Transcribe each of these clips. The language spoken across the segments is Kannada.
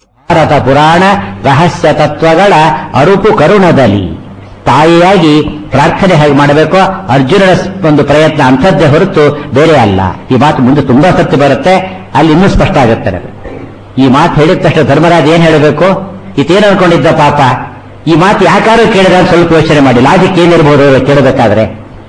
ಭಾರತ ಪುರಾಣ ರಹಸ್ಯ ತತ್ವಗಳ ಅರುಪು ಕರುಣದಲ್ಲಿ ತಾಯಿಯಾಗಿ ಪ್ರಾರ್ಥನೆ ಹೇಗೆ ಮಾಡಬೇಕೋ ಅರ್ಜುನನ ಒಂದು ಪ್ರಯತ್ನ ಅಂಥದ್ದೇ ಹೊರತು ಬೇರೆ ಅಲ್ಲ. ಈ ಮಾತು ಮುಂದೆ ತುಂಬಾ ಸತ್ಯ ಬರುತ್ತೆ, ಅಲ್ಲಿ ಇನ್ನೂ ಸ್ಪಷ್ಟ ಆಗುತ್ತೆ. ಈ ಮಾತು ಹೇಳಿದ ತಕ್ಷಣ ಧರ್ಮರಾಜ ಏನ್ ಹೇಳಬೇಕು, ಇತೇನು ಅನ್ಕೊಂಡಿದ್ದ ಪಾಪ, ಈ ಮಾತು ಯಾಕಾದ್ರೂ ಕೇಳಿದ ಸ್ವಲ್ಪ ಯೋಚನೆ ಮಾಡಿ, ಲಾಜಿಕ್ ಏನಿರ್ಬೋದು ಕೇಳಬೇಕಾದ್ರೆ.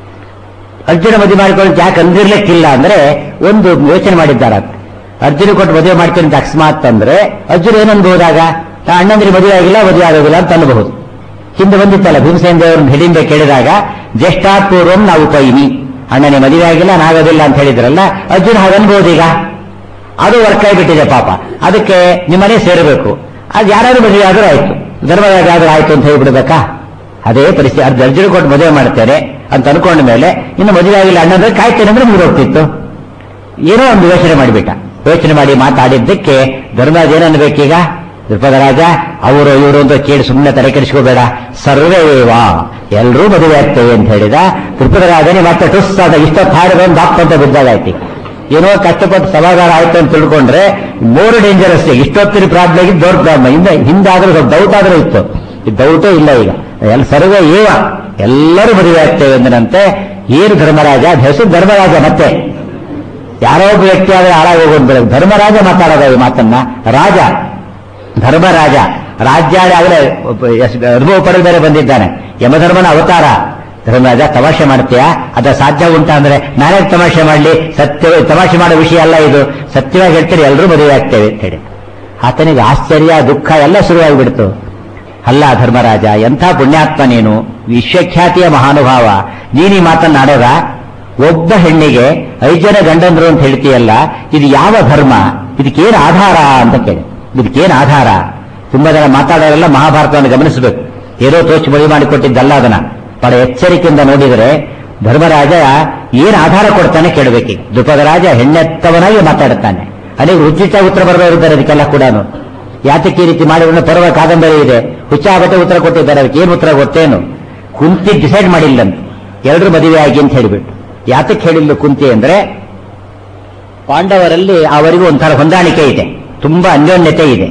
ಅರ್ಜುನ ಮದುವೆ ಮಾಡಿಕೊಂಡು ಯಾಕೆ ಅಂದಿರ್ಲಿಕ್ಕಿಲ್ಲ ಅಂದ್ರೆ ಒಂದು ಯೋಚನೆ ಮಾಡಿದ್ದಾರೆ. ಅರ್ಜುನ ಕೊಟ್ಟು ಮದುವೆ ಮಾಡ್ತೀನಿ ಅಂತ ಅಕಸ್ಮಾತ್ ಅಂದ್ರೆ ಅರ್ಜುನ ಏನನ್ಬಹುದಾಗ, ಅಣ್ಣಂದ್ರಿಗೆ ಮದುವೆ ಆಗಿಲ್ಲ ಮದುವೆ ಆಗೋದಿಲ್ಲ ಅಂತ ಅನ್ಬಹುದು. ಹಿಂದೆ ಬಂದಿತ್ತಲ್ಲ ಭೀಮಸೇನ ದೇವರನ್ನು ಹಿಡಿಂಬೆ ಕೇಳಿದಾಗ ಜ್ಯೇಷ್ಠಾಪೂರ್ವಂ ನಾವು ಪೈನಿ, ಅಣ್ಣನೇ ಮದುವೆ ಆಗಿಲ್ಲ ನಾಗೋದಿಲ್ಲ ಅಂತ ಹೇಳಿದ್ರಲ್ಲ, ಅರ್ಜುನ ಹಾಗನ್ಬಹುದು. ಈಗ ಅದು ವರ್ಕ್ ಆಗಿಬಿಟ್ಟಿದೆ ಪಾಪ, ಅದಕ್ಕೆ ನಿಮ್ಮನೆ ಸೇರಬೇಕು. ಅದು ಯಾರಾದ್ರೂ ಮದುವೆ ಆದ್ರೂ ಆಯ್ತು, ಧರ್ಮರಾಜ ಆದ್ರೂ ಆಯ್ತು ಅಂತ ಹೇಳ್ಬಿಡ್ಬೇಕಾ? ಅದೇ ಪರಿಸ್ಥಿತಿ. ಅರ್ಜುನ ಕೊಟ್ಟು ಮದುವೆ ಮಾಡ್ತೇನೆ ಅಂತ ಅನ್ಕೊಂಡ ಮೇಲೆ ಇನ್ನು ಮದುವೆ ಆಗಿಲ್ಲ ಅಣ್ಣಂದ್ರೆ ಕಾಯ್ತೇನೆ ಅಂದ್ರೆ ಮುಗಿದೋಗ್ತಿತ್ತು. ಏನೋ ಒಂದು ಯೋಚನೆ ಮಾಡಿಬಿಟ್ಟ. ಯೋಚನೆ ಮಾಡಿ ಮಾತಾಡಿದ್ದಕ್ಕೆ ಧರ್ಮರಾಜ ಏನನ್ಬೇಕೀಗ, ದ್ರುಪದ ರಾಜ ಅವರು ಇವರು ಅಂತ ಕೇಳಿ ಸುಮ್ಮನೆ ತಲೆ ಕೆಡಿಸ್ಕೋಬೇಡ, ಸರ್ವೇವಾ ಎಲ್ಲರೂ ಮದುವೆ ಆಗ್ತೇವೆ ಅಂತ ಹೇಳಿದ. ದ್ರುಪದ ರಾಜನೇ ಮತ್ತೆ ಟುಸ್ ಆದ ಇಷ್ಟೊತ್ತು ಹಾಡಿದೊಂದು ದಾಪ್ ಅಂತ ಬಿದ್ದಾಗಾಯ್ತು. ಏನೋ ಕಷ್ಟಪಟ್ಟು ಸಮಾಧಾನ ಆಯ್ತು ಅಂತ ತಿಳ್ಕೊಂಡ್ರೆ ಮೋರ್ ಡೇಂಜರಸ್. ಇಷ್ಟೊತ್ತಿನ ಪ್ರಾಬ್ಲಮ್ ಆಗಿ ದೊಡ್ಡ ಪ್ರಾಬ್ಲಮ್. ಹಿಂದಾದ್ರೂ ಸ್ವಲ್ಪ ಡೌಟ್ ಆದ್ರೂ ಇತ್ತು, ಈ ಡೌಟೇ ಇಲ್ಲ ಈಗ. ಎಲ್ಲ ಸರ್ವೇ ಏವ ಎಲ್ಲರೂ ಮದುವೆ ಆಗ್ತೇವೆ ಎಂದನಂತೆ. ಏನು ಧರ್ಮರಾಜ, ಹೆಸರು ಧರ್ಮರಾಜ, ಮತ್ತೆ ಯಾರೋ ಒಬ್ಬ ವ್ಯಕ್ತಿ ಆದ್ರೆ ಹಾಳಾಗೋಗೋದು. ಧರ್ಮರಾಜ ಮಾತಾಡೋದ ಈ ಮಾತನ್ನ. ರಾಜ ಧರ್ಮರಾಜ ರಾಜ್ಯಾಡಿ ಆಗಲೇ ಅನುಭವ ಪಡೆದು ಬೇರೆ ಬಂದಿದ್ದಾನೆ, ಯಮಧರ್ಮನ ಅವತಾರ. ಧರ್ಮರಾಜ ತಮಾಷೆ ಮಾಡ್ತೀಯಾ, ಅದ ಸಾಧ್ಯ ಉಂಟಾ ಅಂದ್ರೆ ನಾನೇ ತಮಾಷೆ ಮಾಡ್ಲಿ, ಸತ್ಯ ತಮಾಷೆ ಮಾಡೋ ವಿಷಯ ಅಲ್ಲ ಇದು, ಸತ್ಯವಾಗಿ ಹೇಳ್ತೀರಿ ಎಲ್ಲರೂ ಮದುವೆ ಆಗ್ತೇವೆ ಅಂತ ಹೇಳಿ. ಆತನಿಗೆ ಆಶ್ಚರ್ಯ ದುಃಖ ಎಲ್ಲ ಶುರುವಾಗಿಬಿಡ್ತು. ಅಲ್ಲ ಧರ್ಮರಾಜ, ಎಂಥ ಪುಣ್ಯಾತ್ಮ ನೀನು, ವಿಶ್ವಖ್ಯಾತಿಯ ಮಹಾನುಭಾವ, ನೀನು ಈ ಮಾತನ್ನಾಡೋದ? ಒಬ್ಬ ಹೆಣ್ಣಿಗೆ 5 ಜನ ಗಂಡಂದ್ರು ಅಂತ ಹೇಳ್ತೀಯಲ್ಲ, ಇದು ಯಾವ ಧರ್ಮ, ಇದಕ್ಕೇನು ಆಧಾರ ಅಂತ ಕೇಳಿ. ಇದಕ್ಕೇನು ಆಧಾರ? ತುಂಬಾ ಜನ ಮಾತಾಡೋರೆಲ್ಲ ಮಹಾಭಾರತವನ್ನು ಗಮನಿಸಬೇಕು. ಏನೋ ತೋಚು ಮದುವೆ ಮಾಡಿಕೊಟ್ಟಿದ್ದಲ್ಲ, ಅದನ್ನ ಬಹಳ ಎಚ್ಚರಿಕೆಯಿಂದ ನೋಡಿದರೆ ಧರ್ಮರಾಜ ಏನು ಆಧಾರ ಕೊಡ್ತಾನೆ ಕೇಳಬೇಕು. ದ್ರುಪದ ರಾಜ ಹೆಣ್ಣೆತ್ತವನಾಗಿ ಮಾತಾಡುತ್ತಾನೆ. ಅನೇಕ ಉಚಿತ ಉತ್ತರ ಬರಬಾರಿದ್ದಾರೆ ಅದಕ್ಕೆಲ್ಲ ಕೂಡ. ಯಾತಕ್ಕೆ ಈ ರೀತಿ ಮಾಡಿದ್ರೆ ಪರ್ವ ಕಾದಂಬರಿ ಇದೆ, ಹುಚ್ಚಾಬಟ್ಟೆ ಉತ್ತರ ಕೊಟ್ಟಿದ್ದಾರೆ. ಅದಕ್ಕೆ ಏನು ಉತ್ತರ ಗೊತ್ತೇನು? ಕುಂತಿ ಡಿಸೈಡ್ ಮಾಡಿಲ್ಲಂತೆ ಎಲ್ಲರೂ ಮದುವೆ ಆಗಿ ಅಂತ ಹೇಳಿಬಿಟ್ಟು. ಯಾತಕ್ಕೆ ಹೇಳಿಲ್ಲ ಕುಂತಿ ಅಂದ್ರೆ, ಪಾಂಡವರಲ್ಲಿ ಅವರಿಗೂ ಒಂಥರ ಹೊಂದಾಣಿಕೆ ಇದೆ, ತುಂಬಾ ಅನ್ಯೋನ್ಯತೆ ಇದೆ.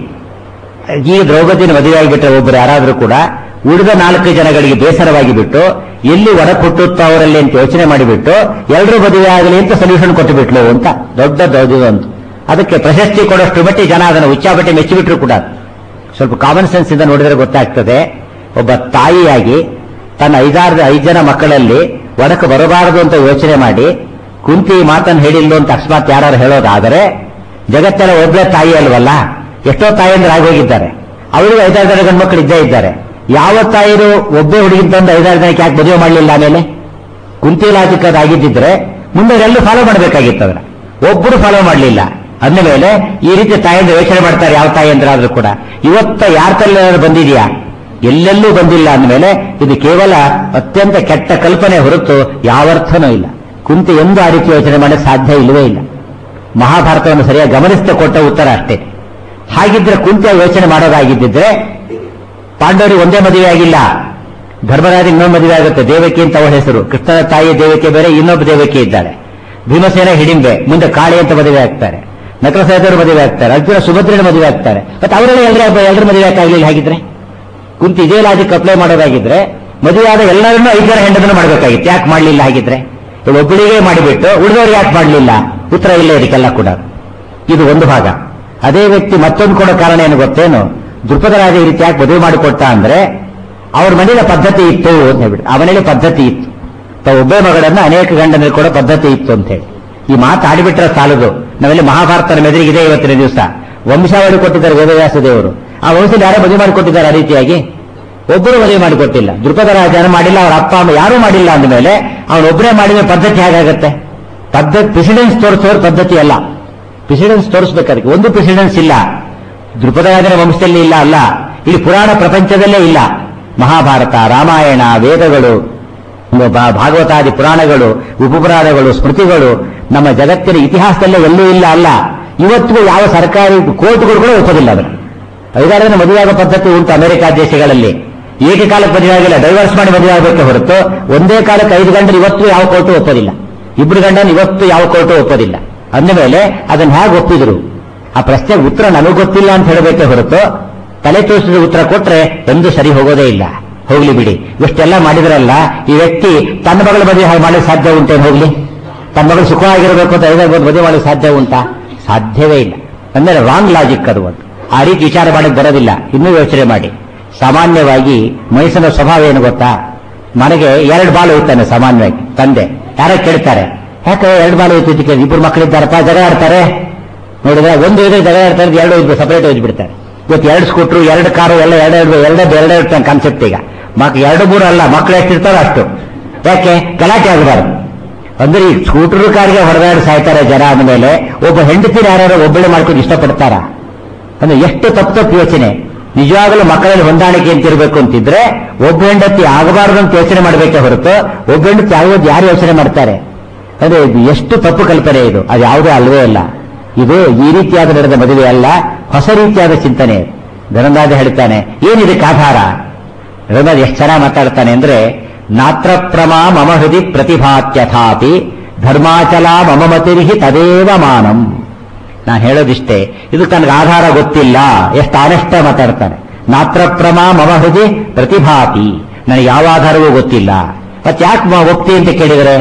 ಈ ದ್ರೌಪದಿನ ಮದುವೆ ಆಗಿಬಿಟ್ರೆ ಒಬ್ಬರು ಯಾರಾದ್ರೂ ಕೂಡ ಉಳಿದ 4 ಜನಗಳಿಗೆ ಬೇಸರವಾಗಿ ಬಿಟ್ಟು ಎಲ್ಲಿ ಒಡ ಕೊಟ್ಟುತ್ತೋ ಅವರಲ್ಲಿ ಅಂತ ಯೋಚನೆ ಮಾಡಿಬಿಟ್ಟು ಎಲ್ಲರೂ ಮದುವೆ ಆಗಲಿ ಅಂತ ಸೊಲ್ಯೂಷನ್ ಕೊಟ್ಟು ಬಿಟ್ಲು ಅಂತ ದೊಡ್ಡ ಅಂತ. ಅದಕ್ಕೆ ಪ್ರಶಸ್ತಿ ಕೊಡೋಷ್ಟು ಮಟ್ಟಿ ಜನ ಅದನ್ನು ಉಚ್ಚಾಬಟ್ಟಿ ಮೆಚ್ಚಿಬಿಟ್ರು ಕೂಡ. ಸ್ವಲ್ಪ ಕಾಮನ್ ಸೆನ್ಸ್ ಇಂದ ನೋಡಿದ್ರೆ ಗೊತ್ತಾಗ್ತದೆ. ಒಬ್ಬ ತಾಯಿಯಾಗಿ ತನ್ನ 5 ಜನ ಮಕ್ಕಳಲ್ಲಿ ಒಡಕು ಬರಬಾರದು ಅಂತ ಯೋಚನೆ ಮಾಡಿ ಕುಂತಿ ಮಾತನ್ನು ಹೇಳಿಲ್ಲ ಅಂತ ಅಕಸ್ಮಾತ್ ಯಾರು ಹೇಳೋದಾದರೆ, ಜಗತ್ತೆಲ್ಲ ಒಬ್ಬಳೆ ತಾಯಿ ಅಲ್ವಲ್ಲ, ಎಷ್ಟೋ ತಾಯಿಯಂದ್ರೆ ಆಗೋಗಿದ್ದಾರೆ. ಅವರಿಗೂ 5 ಜನ ಗಂಡು ಮಕ್ಕಳು ಇದ್ದೇ ಇದ್ದಾರೆ. ಯಾವ ತಾಯಿರು ಒಬ್ಬೇ ಹುಡುಗಿ ತಂದು 5 ಜನಕ್ಕೆ ಯಾಕೆ ಮದುವೆ ಮಾಡಲಿಲ್ಲ? ಆಮೇಲೆ ಕುಂತಿ ಲಾಜಿಕ್ ಅದಾಗಿದ್ದಿದ್ರೆ ಮುಂದೆ ಎಲ್ಲೂ ಫಾಲೋ ಮಾಡಬೇಕಾಗಿತ್ತು. ಅದನ್ನ ಒಬ್ಬರು ಫಾಲೋ ಮಾಡಲಿಲ್ಲ ಅಂದ ಮೇಲೆ ಈ ರೀತಿ ತಾಯಿಯಿಂದ ಯೋಚನೆ ಮಾಡ್ತಾರೆ. ಯಾವ ತಾಯಿ ಅಂದ್ರೆ ಆದ್ರೂ ಕೂಡ ಇವತ್ತ ಯಾರ ತಲೆ ಬಂದಿದೆಯಾ? ಎಲ್ಲೆಲ್ಲೂ ಬಂದಿಲ್ಲ ಅಂದಮೇಲೆ ಇದು ಕೇವಲ ಅತ್ಯಂತ ಕೆಟ್ಟ ಕಲ್ಪನೆ ಹೊರತು ಯಾವರ್ಥನೂ ಇಲ್ಲ. ಕುಂತಿ ಎಂದು ಆ ರೀತಿ ಯೋಚನೆ ಮಾಡಕ್ಕೆ ಸಾಧ್ಯ ಇಲ್ಲವೇ ಇಲ್ಲ. ಮಹಾಭಾರತವನ್ನು ಸರಿಯಾಗಿ ಗಮನಿಸ್ತಾ ಕೊಟ್ಟ ಉತ್ತರ ಅಷ್ಟೇ. ಹಾಗಿದ್ರೆ ಕುಂತಿ ಯೋಚನೆ ಮಾಡೋದಾಗಿದ್ದಿದ್ರೆ ಪಾಂಡವರಿಗೆ ಒಂದೇ ಮದುವೆ ಆಗಿಲ್ಲ, ಧರ್ಮರಾಜ ಇನ್ನೊಂದು ಮದುವೆ ಆಗುತ್ತೆ. ದೇವಕಿ ಅಂತ ಅವಳ ಹೆಸರು. ಕೃಷ್ಣನ ತಾಯಿ ದೇವಕಿ ಬೇರೆ, ಇನ್ನೊಬ್ಬ ದೇವಕಿ ಇದ್ದಾಳೆ. ಭೀಮಸೇನ ಹಿಡಿಂಬೆ, ಮುಂದೆ ಕಾಳಿ ಅಂತ ಮದುವೆ ಆಗ್ತಾರೆ. ನಕಲ ಸಹದೇವರು ಮದುವೆ ಆಗ್ತಾರೆ. ಅರ್ಜುನ ಸುಭದ್ರನ ಮದುವೆ ಆಗ್ತಾರೆ. ಮತ್ತೆ ಅವರೆಲ್ಲ ಎಲ್ಲರೂ ಮದುವೆ ಆಗ್ಲಿಲ್ಲ. ಹಾಗಿದ್ರೆ ಕುಂತಿ ಇದೇ ಲಾಜಿಕ್ ಅಪ್ಲೈ ಮಾಡೋದಾಗಿದ್ರೆ ಮದುವೆ ಆದ ಎಲ್ಲರನ್ನೂ 5 ಜನ ಹೆಂಡದನ್ನು ಮಾಡಬೇಕಾಗಿತ್ತು. ಯಾಕೆ ಮಾಡಲಿಲ್ಲ? ಹಾಗಿದ್ರೆ ಒಬ್ಬಳಿಗೆ ಮಾಡಿಬಿಟ್ಟು ಉಳಿದವರು ಯಾಕೆ ಮಾಡಲಿಲ್ಲ? ಉತ್ತರ ಇಲ್ಲ ಇದಕ್ಕೆಲ್ಲ ಕೂಡ. ಇದು ಒಂದು ಭಾಗ. ಅದೇ ವ್ಯಕ್ತಿ ಮತ್ತೊಂದು ಕೊಡೋ ಕಾರಣ ಏನು ಗೊತ್ತೇನು? ದ್ರುಪದ ರಾಜ ಈ ರೀತಿ ಯಾಕೆ ಮದುವೆ ಮಾಡಿಕೊಟ್ಟ ಅಂದ್ರೆ ಅವ್ರ ಮನೆಯ ಪದ್ಧತಿ ಇತ್ತು ಅಂತ ಹೇಳ್ಬಿಟ್ಟು. ಅವನಲ್ಲಿ ಪದ್ಧತಿ ಇತ್ತು, ಒಬ್ಬೇ ಮಗಳನ್ನ ಅನೇಕ ಗಂಡನಲ್ಲಿ ಕೊಡೋ ಪದ್ಧತಿ ಇತ್ತು ಅಂತ ಹೇಳಿ. ಈ ಮಾತಾಡಿಬಿಟ್ರೆ ಸಾಲದು. ನಾವೆಲ್ಲಿ ಮಹಾಭಾರತದ ಮೆದುರಿಗಿದೆ ಇವತ್ತಿನ ದಿವಸ. ವಂಶಾವಳಿ ಕೊಟ್ಟಿದ್ದಾರೆ ವೇದವ್ಯಾಸ ದೇವರು. ಆ ವಂಶದಲ್ಲಿ ಯಾರೋ ಮದುವೆ ಮಾಡಿಕೊಟ್ಟಿದ್ದಾರೆ ಆ ರೀತಿಯಾಗಿ? ಒಬ್ಬರು ಮದುವೆ ಮಾಡಿಕೊಟ್ಟಿಲ್ಲ. ದ್ರುಪದ ರಾಜನ ಮಾಡಿಲ್ಲ, ಅವರ ಅಪ್ಪ ಅಮ್ಮ ಯಾರೂ ಮಾಡಿಲ್ಲ ಅಂದಮೇಲೆ ಅವನೊಬ್ಬರೇ ಮಾಡಿದ ಪದ್ಧತಿ ಹೇಗಾಗತ್ತೆ? ಪ್ರೆಸಿಡೆನ್ಸ್ ತೋರಿಸೋರ ಪದ್ಧತಿ ಅಲ್ಲ. ಪ್ರೆಸಿಡೆನ್ಸ್ ತೋರಿಸ್ಬೇಕಾದ್ರೆ ಒಂದು ಪ್ರೆಸಿಡೆನ್ಸ್ ಇಲ್ಲ. ದ್ರುಪದ ರಾಜನ ವಂಶದಲ್ಲಿ ಇಲ್ಲ ಅಲ್ಲ, ಇಲ್ಲಿ ಪುರಾಣ ಪ್ರಪಂಚದಲ್ಲೇ ಇಲ್ಲ. ಮಹಾಭಾರತ, ರಾಮಾಯಣ, ವೇದಗಳು, ಭಾಗವತಾದಿ ಪುರಾಣಗಳು, ಉಪಪುರಾಣಗಳು, ಸ್ಮೃತಿಗಳು ನಮ್ಮ ಜಗತ್ತಿನ ಇತಿಹಾಸದಲ್ಲೇ ಎಲ್ಲೂ ಇಲ್ಲ ಅಲ್ಲ. ಇವತ್ತಿಗೂ ಯಾವ ಸರ್ಕಾರಿ ಕೋರ್ಟ್ಗಳು ಕೂಡ ಒಪ್ಪೋದಿಲ್ಲ. ಅದನ್ನು 5 ಜನ ಮದುವೆಯಾಗೋ ಪದ್ಧತಿ ಉಂಟು ಅಮೆರಿಕ ದೇಶಗಳಲ್ಲಿ. ಏಕಕಾಲಕ್ಕೆ ಮದುವೆ ಆಗಿಲ್ಲ, ಡೈವರ್ಸ್ ಮಾಡಿ ಮದುವೆ ಆಗಬೇಕೆ ಹೊರತು ಒಂದೇ ಕಾಲಕ್ಕೆ 5 ಗಂಟೆ ಇವತ್ತು ಯಾವ ಕೋರ್ಟು ಒಪ್ಪೋದಿಲ್ಲ. 2 ಗಂಡನ ಇವತ್ತು ಯಾವ ಕೋರ್ಟು ಒಪ್ಪೋದಿಲ್ಲ. ಅಂದಮೇಲೆ ಅದನ್ನು ಹೇಗೆ ಒಪ್ಪಿದ್ರು? ಆ ಪ್ರಶ್ನೆಗೆ ಉತ್ತರ ನನಗೆ ಗೊತ್ತಿಲ್ಲ ಅಂತ ಹೇಳಬೇಕೇ ಹೊರತು ತಲೆ ತೋರಿಸಿದ ಉತ್ತರ ಕೊಟ್ರೆ ಎಂದು ಸರಿ ಹೋಗೋದೇ ಇಲ್ಲ. ಹೋಗ್ಲಿ ಬಿಡಿ, ಇಷ್ಟೆಲ್ಲ ಮಾಡಿದ್ರಲ್ಲ, ಈ ವ್ಯಕ್ತಿ ತನ್ನ ಮಗಳ ಮದುವೆ ಹಾಗೆ ಮಾಡಲಿಕ್ಕೆ ಸಾಧ್ಯ ಉಂಟೇನು? ಹೋಗ್ಲಿ, ತನ್ನ ಮಗಳು ಸುಖವಾಗಿರಬೇಕು ಅಂತ ಐದಾಗ್ಬೋದು ಮದುವೆ ಮಾಡಲಿಕ್ಕೆ ಸಾಧ್ಯ ಉಂಟಾ? ಸಾಧ್ಯವೇ ಇಲ್ಲ. ಅಂದರೆ ರಾಂಗ್ ಲಾಜಿಕ್ ಅದು. ಒಂದು ಆ ರೀತಿ ವಿಚಾರ ಮಾಡಕ್ಕೆ ಬರೋದಿಲ್ಲ. ಇನ್ನೂ ಯೋಚನೆ ಮಾಡಿ. ಸಾಮಾನ್ಯವಾಗಿ ಮನುಷ್ಯನ ಸ್ವಭಾವ ಏನು ಗೊತ್ತಾ? ಮನೆಗೆ 2 ಬಾಲು ಹೋಗ್ತಾನೆ ಸಾಮಾನ್ಯವಾಗಿ ತಂದೆ. ಯಾರೋ ಕೇಳ್ತಾರೆ, ಯಾಕೆ 2 ಬಾಲು ಹೋಗ್ತಿದ್ದಕ್ಕೆ? ಇಬ್ಬರು ಮಕ್ಕಳಿದ್ದಾರಪ್ಪ, ಜಗ ಆಡ್ತಾರೆ ನೋಡಿದ್ರೆ, ಒಂದು ಇದ್ರೆ ಜಗ ಆಡ್ತಾರೆ, 2 ಇದ್ರು ಸಪರೇಟ್ ಹೋಗ್ಬಿಡ್ತಾರೆ. ಇವತ್ತು 2 ಸ್ಕೂಟ್ರು 2 ಕಾರು ಎಲ್ಲ ಎರಡು ಕಾನ್ಸೆಪ್ಟ್. ಈಗ 2-3 ಅಲ್ಲ, ಮಕ್ಕಳು ಎಷ್ಟಿರ್ತಾರೋ ಅಷ್ಟು. ಯಾಕೆ? ಗಲಾಟೆ ಆಗಬಾರ್ದು. ಅಂದ್ರೆ ಈ ಸ್ಕೂಟರ್ ಕಾರಿಗೆ ಹೊಡೆದಾಡಿ ಸಾಯ್ತಾರೆ ಜನ. ಆದ್ಮೇಲೆ ಒಬ್ಬ ಹೆಂಡತಿನ ಯಾರು ಒಬ್ಬಳೆ ಮಾಡ್ಕೊಂಡು ಇಷ್ಟಪಡ್ತಾರ? ಅಂದ್ರೆ ಎಷ್ಟು ತಪ್ಪು ಯೋಚನೆ. ನಿಜವಾಗಲೂ ಮಕ್ಕಳಲ್ಲಿ ಹೊಂದಾಣಿಕೆ ಅಂತಿರ್ಬೇಕು ಅಂತಿದ್ರೆ ಒಬ್ಬ ಹೆಂಡತಿ ಆಗಬಾರದು ಅಂತ ಯೋಚನೆ ಮಾಡಬೇಕೇ ಹೊರತು ಒಬ್ಬ ಹೆಂಡತಿ ಆಗೋದು ಯಾರು ಯೋಚನೆ ಮಾಡ್ತಾರೆ? ಅಂದ್ರೆ ಎಷ್ಟು ತಪ್ಪು ಕಲ್ಪನೆ ಇದು. ಅದು ಯಾವುದೇ ಅಲ್ವೇ ಅಲ್ಲ. ಇದು ಈ ರೀತಿಯಾದ ನಡೆದ ಮದುವೆ ಅಲ್ಲ, ಹೊಸ ರೀತಿಯಾದ ಚಿಂತನೆ. ಧನಂದಾಜ ಹೇಳ್ತಾನೆ, ಏನಿದಕ್ಕೆ ಆಧಾರ? ಧನಂದಾಜ ಎಷ್ಟು ಚೆನ್ನಾಗಿ ಮಾತಾಡ್ತಾನೆ ಅಂದ್ರೆ, ನಾತ್ರ ಪ್ರಮಾ ಮಮ ಹೃದಿ ಪ್ರತಿಭಾತ್ಯಥಾಪಿ ಧರ್ಮಾಚಲ ಮಮ ಮತಿರ್ಹಿ ತದೇವ ಮಾನಂ. ನಾನು ಹೇಳೋದಿಷ್ಟೇ, ಇದು ತನಗೆ ಆಧಾರ ಗೊತ್ತಿಲ್ಲ. ಎಷ್ಟು ಆನೆಷ್ಟ ಮಾತಾಡ್ತಾನೆ. ನಾತ್ರ ಪ್ರಮಾ ಮಮ ಹೃದಿ ಪ್ರತಿಭಾತಿ, ನನಗೆ ಯಾವ ಆಧಾರವೂ ಗೊತ್ತಿಲ್ಲ. ಮತ್ತೆ ಯಾಕೆ ಒಪ್ತಿ ಅಂತ ಕೇಳಿದರೆ,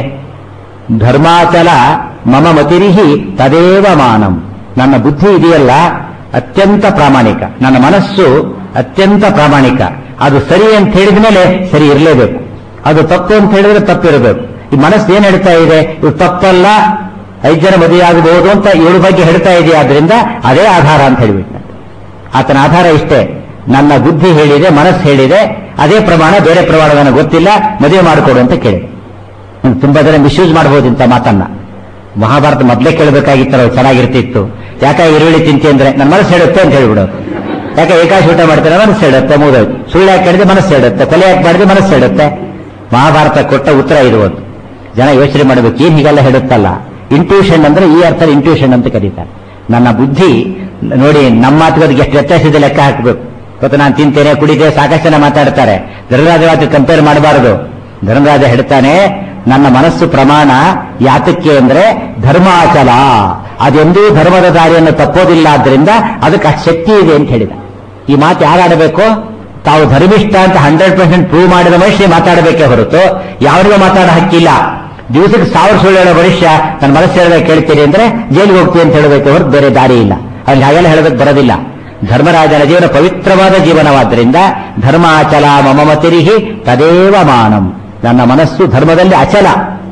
ಧರ್ಮಾಚಲ ಮಮ ಮತಿರಿಹಿ ತದೇವ ಮಾನಂ. ನನ್ನ ಬುದ್ಧಿ ಇದೆಯಲ್ಲ ಅತ್ಯಂತ ಪ್ರಾಮಾಣಿಕ, ನನ್ನ ಮನಸ್ಸು ಅತ್ಯಂತ ಪ್ರಾಮಾಣಿಕ. ಅದು ಸರಿ ಅಂತ ಹೇಳಿದ ಮೇಲೆ ಸರಿ ಇರಲೇಬೇಕು, ಅದು ತಪ್ಪು ಅಂತ ಹೇಳಿದ್ರೆ ತಪ್ಪಿರಬೇಕು. ಈ ಮನಸ್ಸು ಏನ್ ಹೇಳ್ತಾ ಇದೆ? ಇದು ತಪ್ಪಲ್ಲ, 5 ಜನ ಮದುವೆ ಆಗಬಹುದು ಅಂತ ಇವಳ ಬಗ್ಗೆ ಹೇಳ್ತಾ ಇದೆಯಾ, ಆದ್ರಿಂದ ಅದೇ ಆಧಾರ ಅಂತ ಹೇಳಿಬಿಟ್ಟ. ಆತನ ಆಧಾರ ಇಷ್ಟೇ, ನನ್ನ ಬುದ್ಧಿ ಹೇಳಿದೆ, ಮನಸ್ಸು ಹೇಳಿದೆ, ಅದೇ ಪ್ರಮಾಣ, ಬೇರೆ ಪ್ರಮಾಣ ನನಗೆ ಗೊತ್ತಿಲ್ಲ, ಮದುವೆ ಮಾಡಿಕೊಡು ಅಂತ ಕೇಳಿದೆ. ತುಂಬಾ ಜನ ಮಿಸ್ಯೂಸ್ ಮಾಡಬಹುದು ಇಂಥ ಮಾತನ್ನ. ಮಹಾಭಾರತ ಮೊದಲೇ ಕೇಳಬೇಕಾಗಿತ್ತಲ್ಲ, ಚೆನ್ನಾಗಿರ್ತಿತ್ತು. ಯಾಕೆ ಈರುಳ್ಳಿ ತಿಂತಿ ಅಂದ್ರೆ ನನ್ನ ಮನಸ್ಸು ಹೇಳುತ್ತೆ ಅಂತ ಹೇಳ್ಬಿಡೋದು. ಯಾಕೆ ಏಕಾಶಿ ಊಟ ಮಾಡ್ತಾರೆ, ಮನಸ್ಸು ಹೇಳುತ್ತೆ, ಮುಗಿದೋಯ್ತು. ಸುಳ್ಳು ಯಾಕೆ ಹೇಳಿದ್ರೆ ಮನಸ್ಸು ಹೇಳುತ್ತೆ, ಕೊಲೆ ಯಾಕೆ ಮಾಡಿದ್ರೆ ಮನಸ್ಸು ಹೇಳುತ್ತೆ. ಮಹಾಭಾರತ ಕೊಟ್ಟ ಉತ್ತರ ಇರುವುದು. ಜನ ಯೋಚನೆ ಮಾಡಬೇಕು, ಏನ್ ಹೀಗೆಲ್ಲ ಹೇಳುತ್ತಲ್ಲ. ಇಂಟ್ಯೂಷನ್ ಅಂದ್ರೆ ಈ ಅರ್ಥ ಇಂಟ್ಯೂಷನ್ ಅಂತ ಕರೀತಾರೆ. ನನ್ನ ಬುದ್ಧಿ ನೋಡಿ, ನಮ್ಮ ಮಾತುಗಳಿಗೆ ಎಷ್ಟು ವ್ಯತ್ಯಾಸ ಇದೆ ಲೆಕ್ಕ ಹಾಕಬೇಕು. ಇವತ್ತು ನಾನು ತಿಂತೇನೆ, ಕುಡಿತೇನೆ, ಸಾಕಷ್ಟು ಜನ ಮಾತಾಡ್ತಾರೆ. ಧರ್ಮರಾಜ ಕಂಪೇರ್ ಮಾಡಬಾರದು. ಧರ್ಮರಾಜ ಹೇಳ್ತಾನೆ, ನನ್ನ ಮನಸ್ಸು ಪ್ರಮಾಣ ಯಾತಕ್ಕೆ ಅಂದ್ರೆ ಧರ್ಮಾಚಲ, ಅದೆಂದೂ ಧರ್ಮದ ದಾರಿಯನ್ನು ತಪ್ಪೋದಿಲ್ಲ, ಆದ್ರಿಂದ ಅದಕ್ಕೆ ಅಷ್ಟು ಶಕ್ತಿ ಇದೆ ಅಂತ ಹೇಳಿದ. ಈ ಮಾತು ಯಾರಾಡಬೇಕು? ತಾವು ಧರ್ಮಿಷ್ಠ ಅಂತ 100% ಪ್ರೂವ್ ಮಾಡಿದ ಮನುಷ್ಯ ಮಾತಾಡಬೇಕೇ ಹೊರತು ಯಾರಿಗೂ ಮಾತಾಡೋ ಹಕ್ಕಿಲ್ಲ. ದಿವಸಕ್ಕೆ 1000 ಸುಳ್ಳು ಹೇಳೋ ಮನುಷ್ಯ ನನ್ನ ಮನಸ್ಸು ಹೇಳಿದಾಗ ಕೇಳ್ತೀನಿ ಅಂದ್ರೆ ಜೈಲಿಗೆ ಹೋಗ್ತೀನಿ ಅಂತ ಹೇಳಬೇಕೆ ಹೊರತು ಬೇರೆ ದಾರಿ ಇಲ್ಲ. ಅಲ್ಲಿ ಹಾಗೆಲ್ಲ ಹೇಳೋದಕ್ಕೆ ಬರೋದಿಲ್ಲ. ಧರ್ಮರಾಜನ ಜೀವನ ಪವಿತ್ರವಾದ ಜೀವನವಾದ್ದರಿಂದ ಧರ್ಮಾಚಲ ಮಮ ಮತಿರಿಹಿ ತದೇವ ಮಾನಂ. ನನ್ನ ಮನಸ್ಸು ಧರ್ಮದಲ್ಲಿ ಅಚಲ,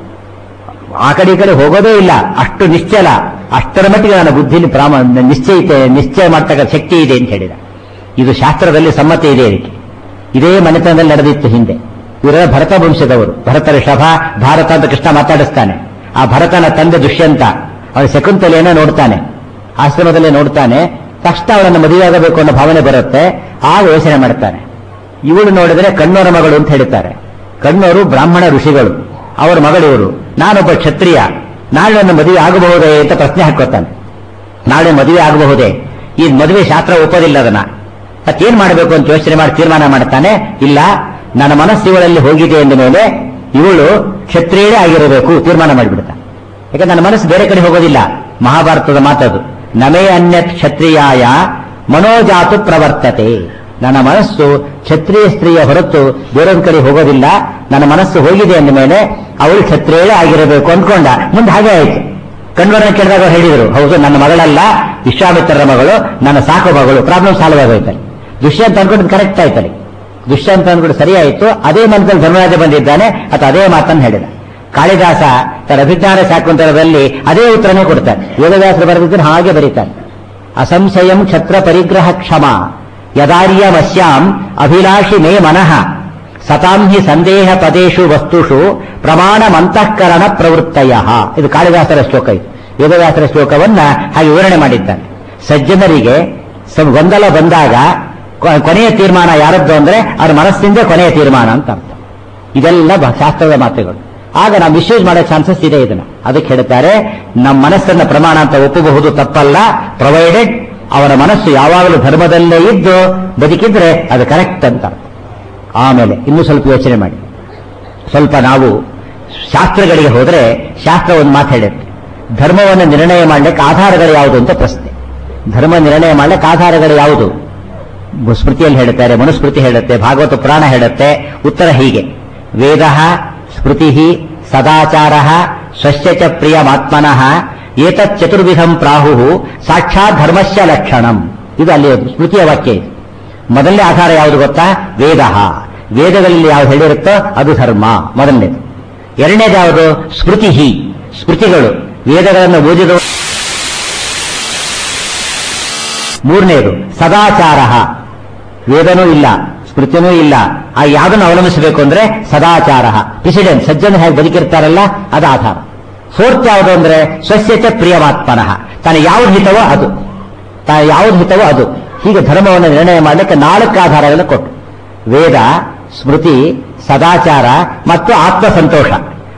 ಆ ಕಡೆ ಈ ಕಡೆ ಹೋಗೋದೇ ಇಲ್ಲ, ಅಷ್ಟು ನಿಶ್ಚಲ. ಅಷ್ಟರ ಮಟ್ಟಿಗೆ ನನ್ನ ಬುದ್ಧಿಯಲ್ಲಿ ನಿಶ್ಚಯ ಮಾಡ್ತಕ್ಕ ಶಕ್ತಿ ಇದೆ ಅಂತ ಹೇಳಿದ. ಇದು ಶಾಸ್ತ್ರದಲ್ಲಿ ಸಮ್ಮತಿ ಇದೆ. ಇದಕ್ಕೆ ಇದೇ ಮನೆತನದಲ್ಲಿ ನಡೆದಿತ್ತು ಹಿಂದೆ. ಇವರ ಭರತ ವಂಶದವರು. ಭರತ ಋಷಭ, ಭಾರತ ಅಂತ ಕೃಷ್ಣ ಮಾತಾಡಿಸ್ತಾನೆ. ಆ ಭರತನ ತಂದೆ ದುಷ್ಯಂತ ಅವರ ಶಕುಂತಲೆಯನ್ನ ನೋಡ್ತಾನೆ, ಆಶ್ರಮದಲ್ಲೇ ನೋಡ್ತಾನೆ. ತಕ್ಷಣ ಅವಳನ್ನು ಮದುವೆಯಾಗಬೇಕು ಅನ್ನೋ ಭಾವನೆ ಬರುತ್ತೆ. ಆಗ ಯೋಚನೆ ಮಾಡ್ತಾನೆ. ಇವಳು ನೋಡಿದ್ರೆ ಕಣ್ಣೋರ ಮಗಳು ಅಂತ ಹೇಳ್ತಾರೆ. ಕಣ್ಣೋರು ಬ್ರಾಹ್ಮಣ ಋಷಿಗಳು, ಅವರ ಮಗಳಿವರು. ನಾನೊಬ್ಬ ಕ್ಷತ್ರಿಯ, ನಾಳೆ ನನ್ನ ಮದುವೆ ಆಗಬಹುದೇ ಅಂತ ಪ್ರಶ್ನೆ ಹಾಕೋತಾನೆ. ನಾಳೆ ಮದುವೆ ಆಗಬಹುದೇ? ಈ ಮದುವೆ ಶಾಸ್ತ್ರ ಒಪ್ಪೋದಿಲ್ಲ. ಅದನ್ನ ಮತ್ತೇನ್ ಮಾಡಬೇಕು ಅಂತ ಯೋಚನೆ ಮಾಡಿ ತೀರ್ಮಾನ ಮಾಡ್ತಾನೆ. ಇಲ್ಲ, ನನ್ನ ಮನಸ್ಸು ಇವಳಲ್ಲಿ ಹೋಗಿದೆ ಎಂದ ಮೇಲೆ ಇವಳು ಕ್ಷತ್ರಿಯರೇ ಆಗಿರಬೇಕು ತೀರ್ಮಾನ ಮಾಡಿಬಿಡ್ತಾನೆ. ಯಾಕಂದ್ರೆ ನನ್ನ ಮನಸ್ಸು ಬೇರೆ ಕಡೆ ಹೋಗೋದಿಲ್ಲ. ಮಹಾಭಾರತದ ಮಾತದು. ನಮೇ ಅನ್ಯತ್ ಕ್ಷತ್ರಿಯಾಯ ಮನೋಜಾತು ಪ್ರವರ್ತತೆ. ನನ್ನ ಮನಸ್ಸು ಕ್ಷತ್ರಿಯ ಸ್ತ್ರೀಯ ಹೊರತು ಬೇರೊಂದು ಕಡೆ ಹೋಗೋದಿಲ್ಲ. ನನ್ನ ಮನಸ್ಸು ಹೋಗಿದೆ ಅಂದ ಮೇಲೆ ಅವಳು ಕ್ಷತ್ರಿಯರೇ ಆಗಿರಬೇಕು ಅಂದ್ಕೊಂಡ. ಮುಂದೆ ಹಾಗೆ ಆಯ್ತು. ಕಣ್ವರನ್ನ ಕೇಳಿದಾಗ ಅವ್ರು ಹೇಳಿದರು, ಹೌದು ನನ್ನ ಮಗಳಲ್ಲ, ವಿಶ್ವಾಮಿತ್ರರ ಮಗಳು, ನನ್ನ ಸಾಕು ಮಗಳು. Problem solve ಆಗೋಯ್ತಲ್ಲಿ. ದುಷ್ಯಂತ ಅಂದ್ಕೊಂಡು ಕರೆಕ್ಟ್ ಆಯ್ತಲ್ಲಿ. ದುಷ್ಯಂತ ಅಂದ್ಕೊಂಡು ಸರಿ ಆಯಿತು. ಅದೇ ಮನದಲ್ಲಿ ಧರ್ಮರಾಜ ಬಂದಿದ್ದಾನೆ, ಅಥವಾ ಅದೇ ಮಾತನ್ನು ಹೇಳಿದ. ಕಾಳಿದಾಸ ತನ್ನ ಅಭಿಜ್ಞಾನ ಶಾಕುಂತಲದಲ್ಲಿ ಅದೇ ಉತ್ತರನೇ ಕೊಡ್ತಾನೆ. ವೇದವ್ಯಾಸರು ಬರೆದಿದ್ದನ್ನು ಹಾಗೆ ಬರೀತಾನೆ. ಅಸಂಶಯಂ ಕ್ಷತ್ರ ಪರಿಗ್ರಹ ಕ್ಷಮ ಯದಾರ್ಯವಶ್ಯಾಂ ಅಭಿಲಾಷಿ ಮೇ ಮನಃ ಸತಾಂ ಹಿ ಸಂದೇಹ ಪದೇಶು ವಸ್ತುಷು ಪ್ರಮಾಣಮಂತಃಕರಣ ಪ್ರವೃತ್ತಯ. ಇದು ಕಾಳಿದಾಸರ ಶ್ಲೋಕ. ಇದು ವೇದವ್ಯಾಸರ ಶ್ಲೋಕವನ್ನ ಹಾಗೆ ವಿವರಣೆ ಮಾಡಿದ್ದಾನೆ. ಸಜ್ಜನರಿಗೆ ಗೊಂದಲ ಬಂದಾಗ ಕೊನೆಯ ತೀರ್ಮಾನ ಯಾರದ್ದು ಅಂದ್ರೆ ಅವ್ರ ಮನಸ್ಸಿಂದ ಕೊನೆಯ ತೀರ್ಮಾನ ಅಂತ ಅರ್ಥ. ಇದೆಲ್ಲ ಶಾಸ್ತ್ರದ ಮಾತುಗಳು. ಆಗ ನಾವು ಮಿಸ್ಯೂಸ್ ಮಾಡೋ ಚಾನ್ಸಸ್ ಇದೆ. ಇದನ್ನ ಅದಕ್ಕೆ ಹೇಳ್ತಾರೆ, ನಮ್ಮ ಮನಸ್ಸನ್ನ ಪ್ರಮಾಣ ಅಂತ ಒಪ್ಪಬಹುದು, ತಪ್ಪಲ್ಲ, ಪ್ರೊವೈಡೆಡ್ ಅವರ ಮನಸ್ಸು ಯಾವಾಗಲೂ ಧರ್ಮದಲ್ಲೇ ಇದ್ದು ಬದುಕಿದ್ರೆ ಅದು ಕರೆಕ್ಟ್ ಅಂತ. ಆಮೇಲೆ ಇನ್ನೂ ಸ್ವಲ್ಪ ಯೋಚನೆ ಮಾಡಿ. ಸ್ವಲ್ಪ ನಾವು ಶಾಸ್ತ್ರಗಳಿಗೆ ಹೋದ್ರೆ ಶಾಸ್ತ್ರ ಒಂದು ಮಾತು ಹೇಳುತ್ತೆ, ಧರ್ಮವನ್ನು ನಿರ್ಣಯ ಮಾಡಲಿಕ್ಕೆ ಆಧಾರಗಳು ಯಾವುದು ಅಂತ ಪ್ರಶ್ನೆ. ಧರ್ಮ ನಿರ್ಣಯ ಮಾಡಲಿಕ್ಕೆ ಆಧಾರಗಳು ಯಾವುದು? ಸ್ಮೃತಿಯಲ್ಲಿ ಹೇಳುತ್ತಾರೆ, ಮನುಸ್ಮೃತಿ ಹೇಳುತ್ತೆ, ಭಾಗವತ ಪುರಾಣ ಹೇಳುತ್ತೆ. ಉತ್ತರ ಹೀಗೆ: ವೇದ ಸ್ಮೃತಿ ಸದಾಚಾರ ಸ್ವಸ್ಯ ಚ ಪ್ರಿಯಮಾತ್ಮನಃ ಏತತ್ ಚತುರ್ವಿಧಂ ಪ್ರಾಹು ಸಾಕ್ಷಾತ್ ಧರ್ಮಸ್ಯ ಲಕ್ಷಣಂ. ಇದು ಅಲ್ಲಿ ಸ್ಮೃತಿಯ ವಾಕ್ಯ. ಇದು ಮೊದಲನೇ ಆಧಾರ ಯಾವುದು ಗೊತ್ತಾ? ವೇದ. ವೇದಗಳಲ್ಲಿ ಯಾವ್ದು ಹೇಳಿರುತ್ತೋ ಅದು ಧರ್ಮ ಮೊದಲನೇದು. ಎರಡನೇದು ಯಾವುದು? ಸ್ಮೃತಿ. ಸ್ಮೃತಿಗಳು ವೇದಗಳನ್ನು ಓದಿದ. ಮೂರನೇದು ಸದಾಚಾರ. ವೇದನೂ ಇಲ್ಲ, ಸ್ಮೃತಿನೂ ಇಲ್ಲ, ಆ ಯಾವುದನ್ನು ಅವಲಂಬಿಸಬೇಕು ಅಂದ್ರೆ ಸದಾಚಾರ, ಪ್ರೆಸಿಡೆಂಟ್, ಸಜ್ಜನ ಹೇಗೆ ಬದುಕಿರ್ತಾರಲ್ಲ ಅದು ಆಧಾರ. ಫೋರ್ತ್ ಯಾವುದು ಅಂದ್ರೆ ಸ್ವಸ್ಯಚ ಪ್ರಿಯಮಾತ್ಮನಃ, ತಾನು ಯಾವ್ದು ಹಿತವೋ ಅದು. ಹೀಗೆ ಧರ್ಮವನ್ನು ನಿರ್ಣಯ ಮಾಡಲಿಕ್ಕೆ 4 ಆಧಾರಗಳನ್ನು ಕೊಟ್ಟು, ವೇದ, ಸ್ಮೃತಿ, ಸದಾಚಾರ ಮತ್ತು ಆತ್ಮಸಂತೋಷ,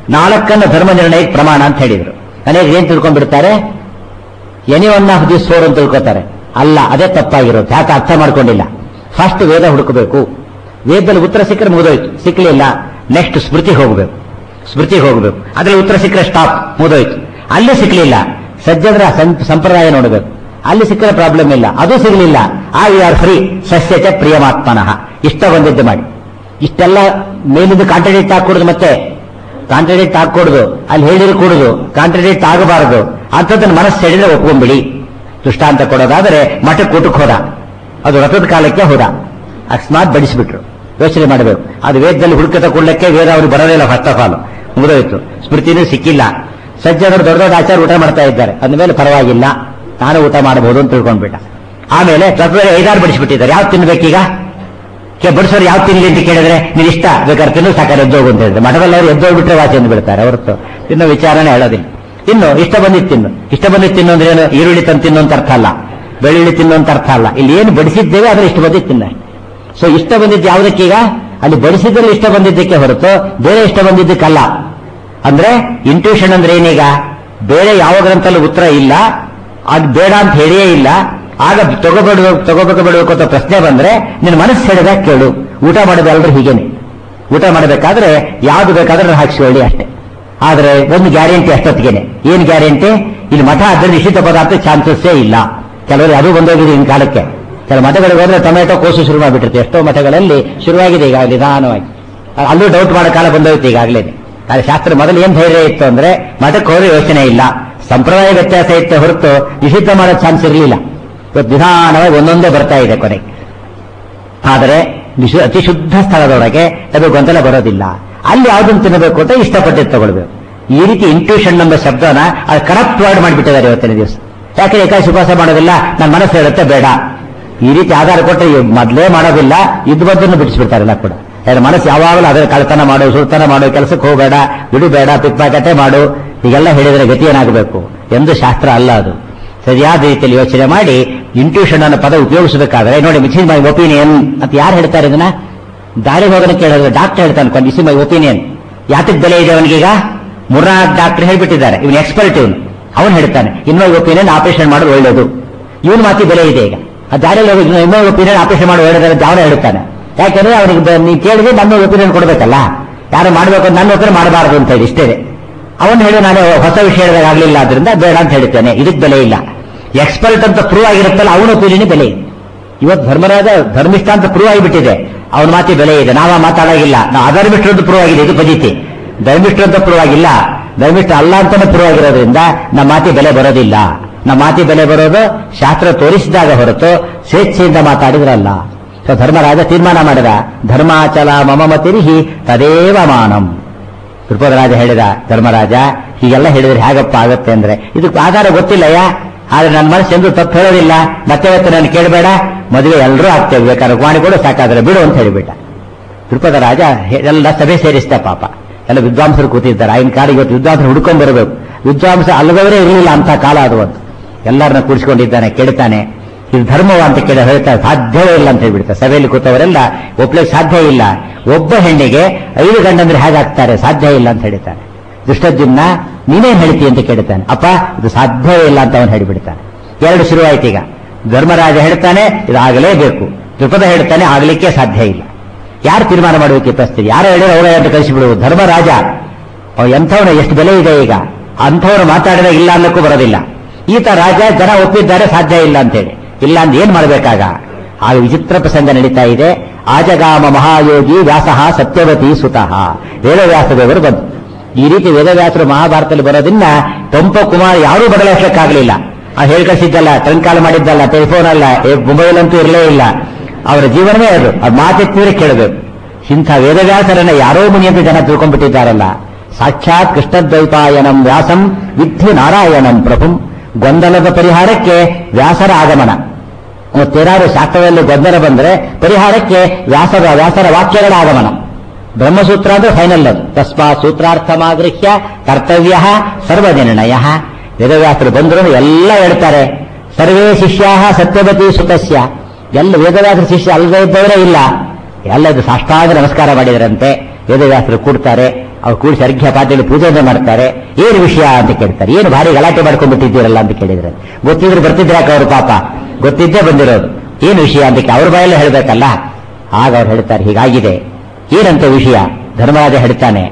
4 ಧರ್ಮ ನಿರ್ಣಯಕ್ಕೆ ಪ್ರಮಾಣ ಅಂತ ಹೇಳಿದ್ರು. ಅನೇಕ ಏನ್ ತಿಳ್ಕೊಂಡ್ಬಿಡ್ತಾರೆ, ಎನಿ ಒನ್ ಆಫ್ ದಿಸ್ 4 ಅಂತ ತಿಳ್ಕೊತಾರೆ. ಅಲ್ಲ, ಅದೇ ತಪ್ಪಾಗಿರುತ್ತೆ. ಯಾಕೆ ಅರ್ಥ ಮಾಡ್ಕೊಂಡಿಲ್ಲ. ಫಸ್ಟ್ ವೇದ ಹುಡುಕಬೇಕು. ವೇದದಲ್ಲಿ ಉತ್ತರ ಸಿಕ್ಕರೆ ಮುಗಿದೋಯ್ತು, ಸಿಕ್ಕಲಿಲ್ಲ ನೆಕ್ಸ್ಟ್ ಸ್ಮೃತಿಗೆ ಹೋಗಬೇಕು. ಅದ್ರಲ್ಲಿ ಉತ್ತರ ಸಿಕ್ಕರೆ ಸ್ಟಾಪ್, ಮುಗಿದೋಯ್ತು. ಅಲ್ಲಿ ಸಿಕ್ಕಲಿಲ್ಲ, ಸಜ್ಜನರ ಸಂಪ್ರದಾಯ ನೋಡಬೇಕು. ಅಲ್ಲಿ ಸಿಕ್ಕರೆ ಪ್ರಾಬ್ಲಮ್ ಇಲ್ಲ, ಅದು ಸಿಗಲಿಲ್ಲ, ಯು ಆರ್ ಫ್ರೀ. ಸಸ್ಯಚ ಪ್ರಿಯಮಾತ್ಮನಃ. ಇಷ್ಟ ಬಂದಿದ್ದು ಮಾಡಿ. ಇಷ್ಟೆಲ್ಲ ಮೇಲಿಂದ ಕಾಂಟ್ರಡಿಕ್ಟ್ ಹಾಕೂಡುದು, ಮತ್ತೆ ಕಾಂಟ್ರಡಿಕ್ಟ್ ಹಾಕೂಡುದು, ಅಲ್ಲಿ ಹೇಳಿದ್ರು ಕೂಡುದು, ಕಾಂಟ್ರಡಿಕ್ಟ್ ಆಗಬಾರದು. ಅಂಥದ್ದನ್ನು ಮನಸ್ಸು ಹೇಳಿದ್ರೆ ಒಪ್ಕೊಂಡ್ಬಿಡಿ. ದೃಷ್ಟಾಂತ ಕೊಡೋದಾದರೆ ಮಠಕ್ಕೆ ಊಟಕ್ಕೆ ಹೋದ, ಅದು ರಥದ ಕಾಲಕ್ಕೆ ಹೋದ, ಅಕಸ್ಮಾತ್ ಬಡಿಸಿಬಿಟ್ರು. ಯೋಚನೆ ಮಾಡಬೇಕು, ಅದು ವೇದದಲ್ಲಿ ಹುಡುಕತ ಕೊಡ್ಲಿಕ್ಕೆ ವೇದ ಅವ್ರಿಗೆ ಬರೋದಿಲ್ಲ. ಫಸ್ಟ್ ಆಫ್ ಆಲ್ ಮುಗಿದೋಯ್ತು, ಸ್ಮೃತಿನೂ ಸಿಕ್ಕಿಲ್ಲ. ಸಜ್ಜನರು ದೊಡ್ಡ ದೊಡ್ಡ ಆಚಾರ ಊಟ ಮಾಡ್ತಾ ಇದ್ದಾರೆ, ಅಂದಮೇಲೆ ಪರವಾಗಿಲ್ಲ, ನಾನು ಊಟ ಮಾಡಬಹುದು ಅಂತ ತಿಳ್ಕೊಂಡ್ಬಿಟ್ಟ. ಆಮೇಲೆ ರಥದಲ್ಲಿ 5-6 ಬಡಿಸಿಬಿಟ್ಟಿದ್ದಾರೆ. ಯಾವ್ದು ತಿನ್ಬೇಕೀಗ? ಬಡಿಸೋರು ಯಾವ್ದು ತಿನ್ಲಿ ಅಂತ ಕೇಳಿದ್ರೆ ನೀನು ಇಷ್ಟ ಬೇಕಾದ್ರೆ ತಿನ್ನು, ಸಾಕಾರೆ ಎದ್ದೋಗು ಅಂತ ಹೇಳಿದ್ರೆ ಮಠದಲ್ಲಿ ಅವರು ಎದ್ದೋಗ್ಬಿಟ್ರೆ ವಾಚೆ ಎಂದು ಬಿಡ್ತಾರೆ ಹೊರತು ತಿನ್ನೋ ವಿಚಾರನೆ ಹೇಳೋದಿಲ್ಲ. ಇನ್ನು ಇಷ್ಟ ಬಂದಿದ್ದು ತಿನ್ನು ಅಂದ್ರೆ ಏನು? ಈರುಳ್ಳಿ ತಂದು ತಿನ್ನು ಅಂತ ಅರ್ಥ ಅಲ್ಲ, ಬೆಳ್ಳುಳ್ಳಿ ತಿನ್ನು ಅಂತ ಅರ್ಥ ಅಲ್ಲ. ಇಲ್ಲಿ ಏನು ಬಡಿಸಿದ್ದೇವೆ ಆದ್ರೆ ಇಷ್ಟ ಬಂದಿದ್ದು ತಿನ್ನ. ಸೊ ಇಷ್ಟ ಬಂದಿದ್ದು ಯಾವುದಕ್ಕೀಗ? ಅಲ್ಲಿ ಬಡಿಸಿದ್ರಲ್ಲಿ ಇಷ್ಟ ಬಂದಿದ್ದಕ್ಕೆ ಹೊರತು ಬೇರೆ ಇಷ್ಟ ಬಂದಿದ್ದಕ್ಕಲ್ಲ. ಅಂದ್ರೆ ಇಂಟ್ಯೂಷನ್ ಅಂದ್ರೆ ಏನೀಗ? ಬೇರೆ ಯಾವ ಗ್ರಂಥಲ್ಲೂ ಉತ್ತರ ಇಲ್ಲ, ಅದು ಬೇಡ ಅಂತ ಹೇಳಿಯೇ ಇಲ್ಲ. ಆಗ ತಗೋಬೇಕು ಬಿಡಬೇಕು ಅಂತ ಪ್ರಶ್ನೆ ಬಂದ್ರೆ ನಿನ್ನ ಮನಸ್ಸು ಹೇಳಿದಾಗ ಕೇಳು. ಊಟ ಮಾಡೋದಲ್ರಿ ಹೀಗೇನೆ. ಊಟ ಮಾಡಬೇಕಾದ್ರೆ ಯಾವ್ದು ಬೇಕಾದ್ರೆ ಹಾಕಿಸಿಕೊಳ್ಳಿ ಅಷ್ಟೇ. ಆದ್ರೆ ಒಂದು ಗ್ಯಾರಂಟಿ ಅಷ್ಟೊತ್ತಿಗೆನೆ. ಏನ್ ಗ್ಯಾರಂಟಿ? ಇಲ್ಲಿ ಮಠ ಆದ್ರೆ ನಿಶ್ಚಿತ ಪದಾರ್ಥ ಚಾನ್ಸಸ್ಸೇ ಇಲ್ಲ. ಕೆಲವರು ಅದು ಬಂದೋಗಿದೆ ಇನ್ ಕಾಲಕ್ಕೆ. ಕೆಲವು ಮಠಗಳಿಗೆ ಹೋದ್ರೆ ಟೊಮೆಟೊ ಕೋಸು ಶುರು ಮಾಡಿಬಿಟ್ಟಿರುತ್ತೆ. ಎಷ್ಟೋ ಮಠಗಳಲ್ಲಿ ಶುರುವಾಗಿದೆ ಈಗ ನಿಧಾನವಾಗಿ. ಅಲ್ಲೂ ಡೌಟ್ ಮಾಡೋ ಕಾಲ ಬಂದೋಯ್ತು ಈಗಾಗಲೇ. ಆದರೆ ಶಾಸ್ತ್ರ ಮೊದಲು ಏನ್ ಧೈರ್ಯ ಇತ್ತು ಅಂದ್ರೆ ಮಠಕ್ಕೆ ಹೋದ್ರೆ ಯೋಚನೆ ಇಲ್ಲ, ಸಂಪ್ರದಾಯ ವ್ಯತ್ಯಾಸ ಇತ್ತೆ ಹೊರತು ನಿಷಿದ್ಧ ಮಾಡೋ ಚಾನ್ಸ್ ಇರಲಿಲ್ಲ. ಇವತ್ತು ನಿಧಾನವಾಗಿ ಒಂದೊಂದೇ ಬರ್ತಾ ಇದೆ ಕೊನೆಗೆ. ಆದರೆ ಅತಿ ಶುದ್ಧ ಸ್ಥಳದೊಳಗೆ ಅದು ಗೊಂದಲ ಬರೋದಿಲ್ಲ. ಅಲ್ಲಿ ಯಾವುದನ್ನು ತಿನ್ನಬೇಕು ಅಂತ ಇಷ್ಟಪಟ್ಟಿದ್ದು ತಗೊಳ್ಬೇಕು. ಈ ರೀತಿ ಇಂಟ್ಯೂಷನ್ ಎಂಬ ಶಬ್ದನ ಅದು ಕರಪ್ಟ್ ವರ್ಡ್ ಮಾಡಿಬಿಟ್ಟಿದ್ದಾರೆ ಇವತ್ತಿನ ದಿವಸ. ಯಾಕೆ ಏಕಾಶಿ ಉಪವಾಸ ಮಾಡೋದಿಲ್ಲ, ನನ್ನ ಮನಸ್ಸು ಹೇಳುತ್ತೆ ಬೇಡ. ಈ ರೀತಿ ಆಧಾರ ಕೊಟ್ಟರೆ ಮೊದಲೇ ಮಾಡೋದಿಲ್ಲ, ಇದ್ದು ಬದ್ದನ್ನು ಬಿಡಿಸ್ಬಿಡ್ತಾರೆಲ್ಲ ಕೂಡ. ಯಾರು ಮನಸ್ಸು ಯಾವಾಗಲೂ ಅದರ ಕಳ್ತನ ಮಾಡು, ಸುಳ್ತನ ಮಾಡು, ಕೆಲಸಕ್ಕೆ ಹೋಗಬೇಡ, ಬಿಡಬೇಡ, ಪಿಕ್ಪಾಕೆಟೇ ಮಾಡು, ಹೀಗೆಲ್ಲ ಹೇಳಿದರೆ ಗತಿ ಏನಾಗಬೇಕು ಎಂದು ಶಾಸ್ತ್ರ ಅಲ್ಲ. ಅದು ಸರಿಯಾದ ರೀತಿಯಲ್ಲಿ ಯೋಚನೆ ಮಾಡಿ ಇಂಟ್ಯೂಷನ್ ಅನ್ನೋ ಪದ ಉಪಯೋಗಿಸಬೇಕಾದ್ರೆ ನೋಡಿ, ದಿಸ್ ಇಸ್ ಮೈ ಒಪಿನಿಯನ್ ಅಂತ ಯಾರು ಹೇಳ್ತಾರೆ? ಇದನ್ನ ದಾರಿಗೆ ಹೋಗೋಣ ಕೇಳಿದ್ರೆ ಡಾಕ್ಟರ್ ಹೇಳ್ತಾನೆ, ದಿಸ್ ಇಸ್ ಮೈ ಒಪಿನಿಯನ್. ಯಾತಕ್ಕೆ ಬೆಲೆ ಇದೆ ಅವನಿಗೀಗ? 3-4 ಡಾಕ್ಟರ್ ಹೇಳ್ಬಿಟ್ಟಿದ್ದಾರೆ, ಇವನು ಎಕ್ಸ್ಪರ್ಟ್, ಅವನು ಹೇಳ್ತಾನೆ ಇನ್ನೊ ಒಪಿನಿಯನ್ ಆಪರೇಷನ್ ಮಾಡೋದು ಒಳ್ಳೇದು. ಇವನು ಮಾತಿ ಬೆಲೆ ಇದೆ ಈಗ. ಆ ದಾರಿಯಲ್ಲಿ ಹೋಗಿ ಇನ್ನೊ ಒಪಿನಿಯನ್ ಆಪರೇಷನ್ ಮಾಡಿ ಒಳ್ಳೇದು ಅವನೇ ಹೇಳ್ತಾನೆ. ಯಾಕೆಂದ್ರೆ ಅವನಿಗೆ ನೀವು ಕೇಳಿದ್ರೆ ನನ್ನ ಒಪಿನಿಯನ್ ಕೊಡ್ಬೇಕಲ್ಲ, ಯಾರು ಮಾಡಬೇಕು ನನ್ನ ಒಪಿನಿಯನ್ ಮಾಡಬಾರದು ಅಂತ ಹೇಳಿ ಇಷ್ಟೇ. ಅವನು ಹೇಳಿ ನಾನು ಹೊಸ ವಿಷಯ ಹೇಳಿದಾಗ ಆಗಲಿಲ್ಲ, ಆದ್ರಿಂದ ಬೇಡ ಅಂತ ಹೇಳ್ತೇನೆ. ಇದಕ್ಕೆ ಬೆಲೆ ಇಲ್ಲ. ಎಕ್ಸ್ಪರ್ಟ್ ಅಂತ ಪ್ರೂವ್ ಆಗಿರುತ್ತಲ್ಲ ಅವನ ಒಪಿನಿಯನ್ ಬೆಲೆ ಇದೆ. ಇವತ್ತು ಧರ್ಮರಾಜ ಧರ್ಮಿಷ್ಠ ಅಂತ ಪ್ರೂವ್ ಆಗಿಬಿಟ್ಟಿದೆ, ಅವನ ಮಾತಿ ಬೆಲೆ ಇದೆ. ನಾವು ಮಾತಾಡಾಗಿಲ್ಲ, ನಾವು ಅಧರ್ಮಿಷ್ಠರಂತ ಪ್ರೂವ್ ಆಗಿದೆ, ಇದು ಪದ್ಧತಿ. ಧರ್ಮಿಷ್ಠರು ಅಂತ ಪ್ರೂವ್ ಆಗಿಲ್ಲ, ಧರ್ಮಿಷ್ಠ ಅಲ್ಲ ಅಂತಾನೆ ಪ್ರೂವ್ ಆಗಿರೋದ್ರಿಂದ ನಮ್ಮ ಮಾತಿ ಬೆಲೆ ಬರೋದಿಲ್ಲ. ನಮ್ಮ ಮಾತಿ ಬೆಲೆ ಬರೋದು ಶಾಸ್ತ್ರ ತೋರಿಸಿದಾಗ ಹೊರತು ಸ್ವೇಚ್ಛೆಯಿಂದ ಮಾತಾಡಿದ್ರಲ್ಲ. ಸೊ ಧರ್ಮರಾಜ ತೀರ್ಮಾನ ಮಾಡಿದ, ಧರ್ಮಾಚಲ ಮಮ ಮತಿರಿಹಿ ತದೇವ ಮಾನಂ. ತ್ರಿಪುರರಾಜ ಹೇಳಿದ, ಧರ್ಮರಾಜ ಹೀಗೆಲ್ಲ ಹೇಳಿದ್ರೆ ಹೇಗಪ್ಪ ಆಗತ್ತೆ ಅಂದ್ರೆ ಇದಕ್ಕೆ ಆಧಾರ ಗೊತ್ತಿಲ್ಲಯ್ಯ, ಆದ್ರೆ ನನ್ನ ಮನಸ್ಸು ಎಂದು ತಪ್ಪು ಹೇಳೋದಿಲ್ಲ, ಮತ್ತೆ ನಾನು ಕೇಳಬೇಡ, ಮದುವೆ ಎಲ್ಲರೂ ಆಗ್ತೇವೆ, ಬೇಕಾದ್ರೆ ಮಾಡಿಕೊಡು, ಸಾಕಾದ್ರೆ ಬಿಡು ಅಂತ ಹೇಳಿಬಿಟ್ಟ. ತ್ರಿಪುರರಾಜ ಎಲ್ಲ ಸಭೆ ಸೇರಿಸ್ತ. ಪಾಪ ಎಲ್ಲ ವಿದ್ವಾಂಸರು ಕೂತಿದ್ದಾರೆ. ಆಗಿನ ಕಾಲ ಇವತ್ತು ವಿದ್ವಾಂಸರು ಹುಡ್ಕೊಂಡ್ ಬರಬೇಕು. ವಿದ್ವಾಂಸ ಅಲ್ಲದವರೇ ಇರಲಿಲ್ಲ ಅಂತ ಕಾಲ ಅದು. ಒಂದು ಎಲ್ಲರನ್ನ ಕೂಡಿಸಿಕೊಂಡಿದ್ದಾನೆ, ಕೇಳ್ತಾನೆ, ಇದು ಧರ್ಮವ ಅಂತ ಕೇಳಿ ಹೇಳ್ತಾರೆ, ಸಾಧ್ಯವೇ ಇಲ್ಲ ಅಂತ ಹೇಳ್ಬಿಡ್ತಾರೆ. ಸಭೆಯಲ್ಲಿ ಕೂತವರೆಲ್ಲ ಒಪ್ಲಿಕ್ಕೆ ಸಾಧ್ಯ ಇಲ್ಲ. ಒಬ್ಬ ಹೆಣ್ಣಿಗೆ 5 ಗಂಡಂದ್ರೆ ಹೇಗಾಗ್ತಾರೆ, ಸಾಧ್ಯ ಇಲ್ಲ ಅಂತ ಹೇಳ್ತಾನೆ. ದುಷ್ಟದ್ಯುಮ್ನ ನೀನೇನ್ ಹೇಳ್ತೀಯ ಅಂತ ಕೇಳ್ತಾನೆ. ಅಪ್ಪ ಇದು ಸಾಧ್ಯವೇ ಇಲ್ಲ ಅಂತ ಅವನು ಹೇಳಿಬಿಡ್ತಾನೆ. 2 ಶುರುವಾಯ್ತು ಈಗ. ಧರ್ಮರಾಜ ಹೇಳ್ತಾನೆ ಇದು ಆಗಲೇಬೇಕು, ತ್ರಿಪದ ಹೇಳ್ತಾನೆ ಆಗಲಿಕ್ಕೆ ಸಾಧ್ಯ ಇಲ್ಲ. ಯಾರು ತೀರ್ಮಾನ ಮಾಡಬೇಕು ಪ್ರಶ್ನೆ? ಯಾರು ಹೇಳಿದ್ರೆ ಅವರೇ ಅಂತ ಕಳಿಸಿಬಿಡುವುದು. ಧರ್ಮರಾಜ ಎಂಥವನ ಎಷ್ಟು ಬೆಲೆ ಇದೆ ಈಗ, ಅಂಥವ್ರು ಮಾತಾಡಿದಾಗ ಇಲ್ಲ ಅನ್ನಕ್ಕೂ ಬರೋದಿಲ್ಲ. ಈತ ರಾಜ, ಜನ ಒಪ್ಪಿದ್ದಾರೆ, ಸಾಧ್ಯ ಇಲ್ಲ ಅಂತೇಳಿ. ಇಲ್ಲ ಅಂದ್ರೆ ಏನ್ ಮಾಡ್ಬೇಕಾಗ? ಆಗ ವಿಚಿತ್ರ ಪ್ರಸಂಗ ನಡೀತಾ ಇದೆ. ಆಜಗಾಮ ಮಹಾಯೋಗಿ ವ್ಯಾಸಃ ಸತ್ಯವತಿ ಸುತಃ. ವೇದವ್ಯಾಸದೇವರು ಬಂದು ಈ ರೀತಿ ವೇದವ್ಯಾಸರು ಮಹಾಭಾರತದಲ್ಲಿ ಬರೋದನ್ನ ಪಂಪ ಕುಮಾರ್ ಯಾರೂ ಬದಲಾಯಿಸಲಿಕ್ಕಾಗಲಿಲ್ಲ. ಆ ಹೇಳ್ಕಳಿಸಿದ್ದಲ್ಲ, ಟ್ರಂಕ್ ಕಾಲ್ ಮಾಡಿದ್ದಲ್ಲ, ಟೆಲಿಫೋನ್ ಅಲ್ಲ, ಮೊಬೈಲ್ ಅಂತೂ ಇರಲೇ ಇಲ್ಲ. ಅವರ ಜೀವನವೇ ಅದು. ಅವ್ರು ಮಾತೆತ್ತಿದ್ರೆ ಕೇಳಬೇಕು. ಇಂಥ ವೇದವ್ಯಾಸರನ್ನ ಯಾರೋ ಮುನಿ ಅಂತ ಜನ ತಿಳ್ಕೊಂಡ್ಬಿಟ್ಟಿದ್ದಾರಲ್ಲ. ಸಾಕ್ಷಾತ್ ಕೃಷ್ಣದ್ವೈಪಾಯನಂ ವ್ಯಾಸಂ ವಿದ್ಧಿ ನಾರಾಯಣಂ ಪ್ರಭುಂ. ಗೊಂದಲದ ಪರಿಹಾರಕ್ಕೆ ವ್ಯಾಸರ ಆಗಮನ. ಮತ್ತೇನಾದ್ರು ಶಾಸ್ತ್ರದಲ್ಲಿ ಗೊಂದಲ ಬಂದ್ರೆ ಪರಿಹಾರಕ್ಕೆ ವ್ಯಾಸರ ವಾಕ್ಯಗಳ ಆಗಮನ. ಬ್ರಹ್ಮಸೂತ್ರ ಅಂದ್ರೆ ಫೈನಲ್ ಅದು. ತಸ್ಮಾತ್ ಸೂತ್ರಾರ್ಥಮಾಗೃಹ್ಯ ಕರ್ತವ್ಯ ಸರ್ವನಿರ್ಣಯ. ವೇದವ್ಯಾಸರು ಬಂದ್ರು ಎಲ್ಲ ಹೇಳ್ತಾರೆ. ಸರ್ವೇ ಶಿಷ್ಯಾ ಸತ್ಯವತಿ ಸುತಸ್ಯ. ಎಲ್ಲ ವೇದವ್ಯಾಸರ ಶಿಷ್ಯ ಅಲ್ಲದೆ ಇದ್ದವರೇ ಇಲ್ಲ. ಎಲ್ಲದು ಸಾಷ್ಟಾಂಗ ನಮಸ್ಕಾರ ಮಾಡಿದರಂತೆ. ವೇದವ್ಯಾಸರು ಕೂಡ್ತಾರೆ. ಅವ್ರು ಕೂಡಿಸಿ ಅರ್ಘ್ಯ ಪಾತ್ರೆಯಲ್ಲಿ ಪೂಜೆಯನ್ನು ಮಾಡ್ತಾರೆ. ಏನು ವಿಷಯ ಅಂತ ಕೇಳ್ತಾರೆ. ಏನು ಭಾರಿ ಗಲಾಟೆ ಮಾಡ್ಕೊಂಡ್ಬಿಟ್ಟಿದ್ದೀರಲ್ಲ ಅಂತ ಕೇಳಿದ್ರೆ, ಗೊತ್ತಿದ್ರೆ ಬರ್ತಿದ್ರಾಕ ಅವರು, ಪಾಪ ಗೊತ್ತಿದ್ದೇ ಬಂದಿರೋದು. ಏನು ವಿಷಯ ಅಂತ ಅವ್ರ ಬಾಯಲ್ಲೇ ಹೇಳ್ಬೇಕಲ್ಲ. ಆಗ ಅವ್ರು ಹೇಳ್ತಾರೆ, ಹೀಗಾಗಿದೆ. ಏನಂತ ವಿಷಯ? ಧರ್ಮರಾಜ ಹೇಳ್ತಾನೆ,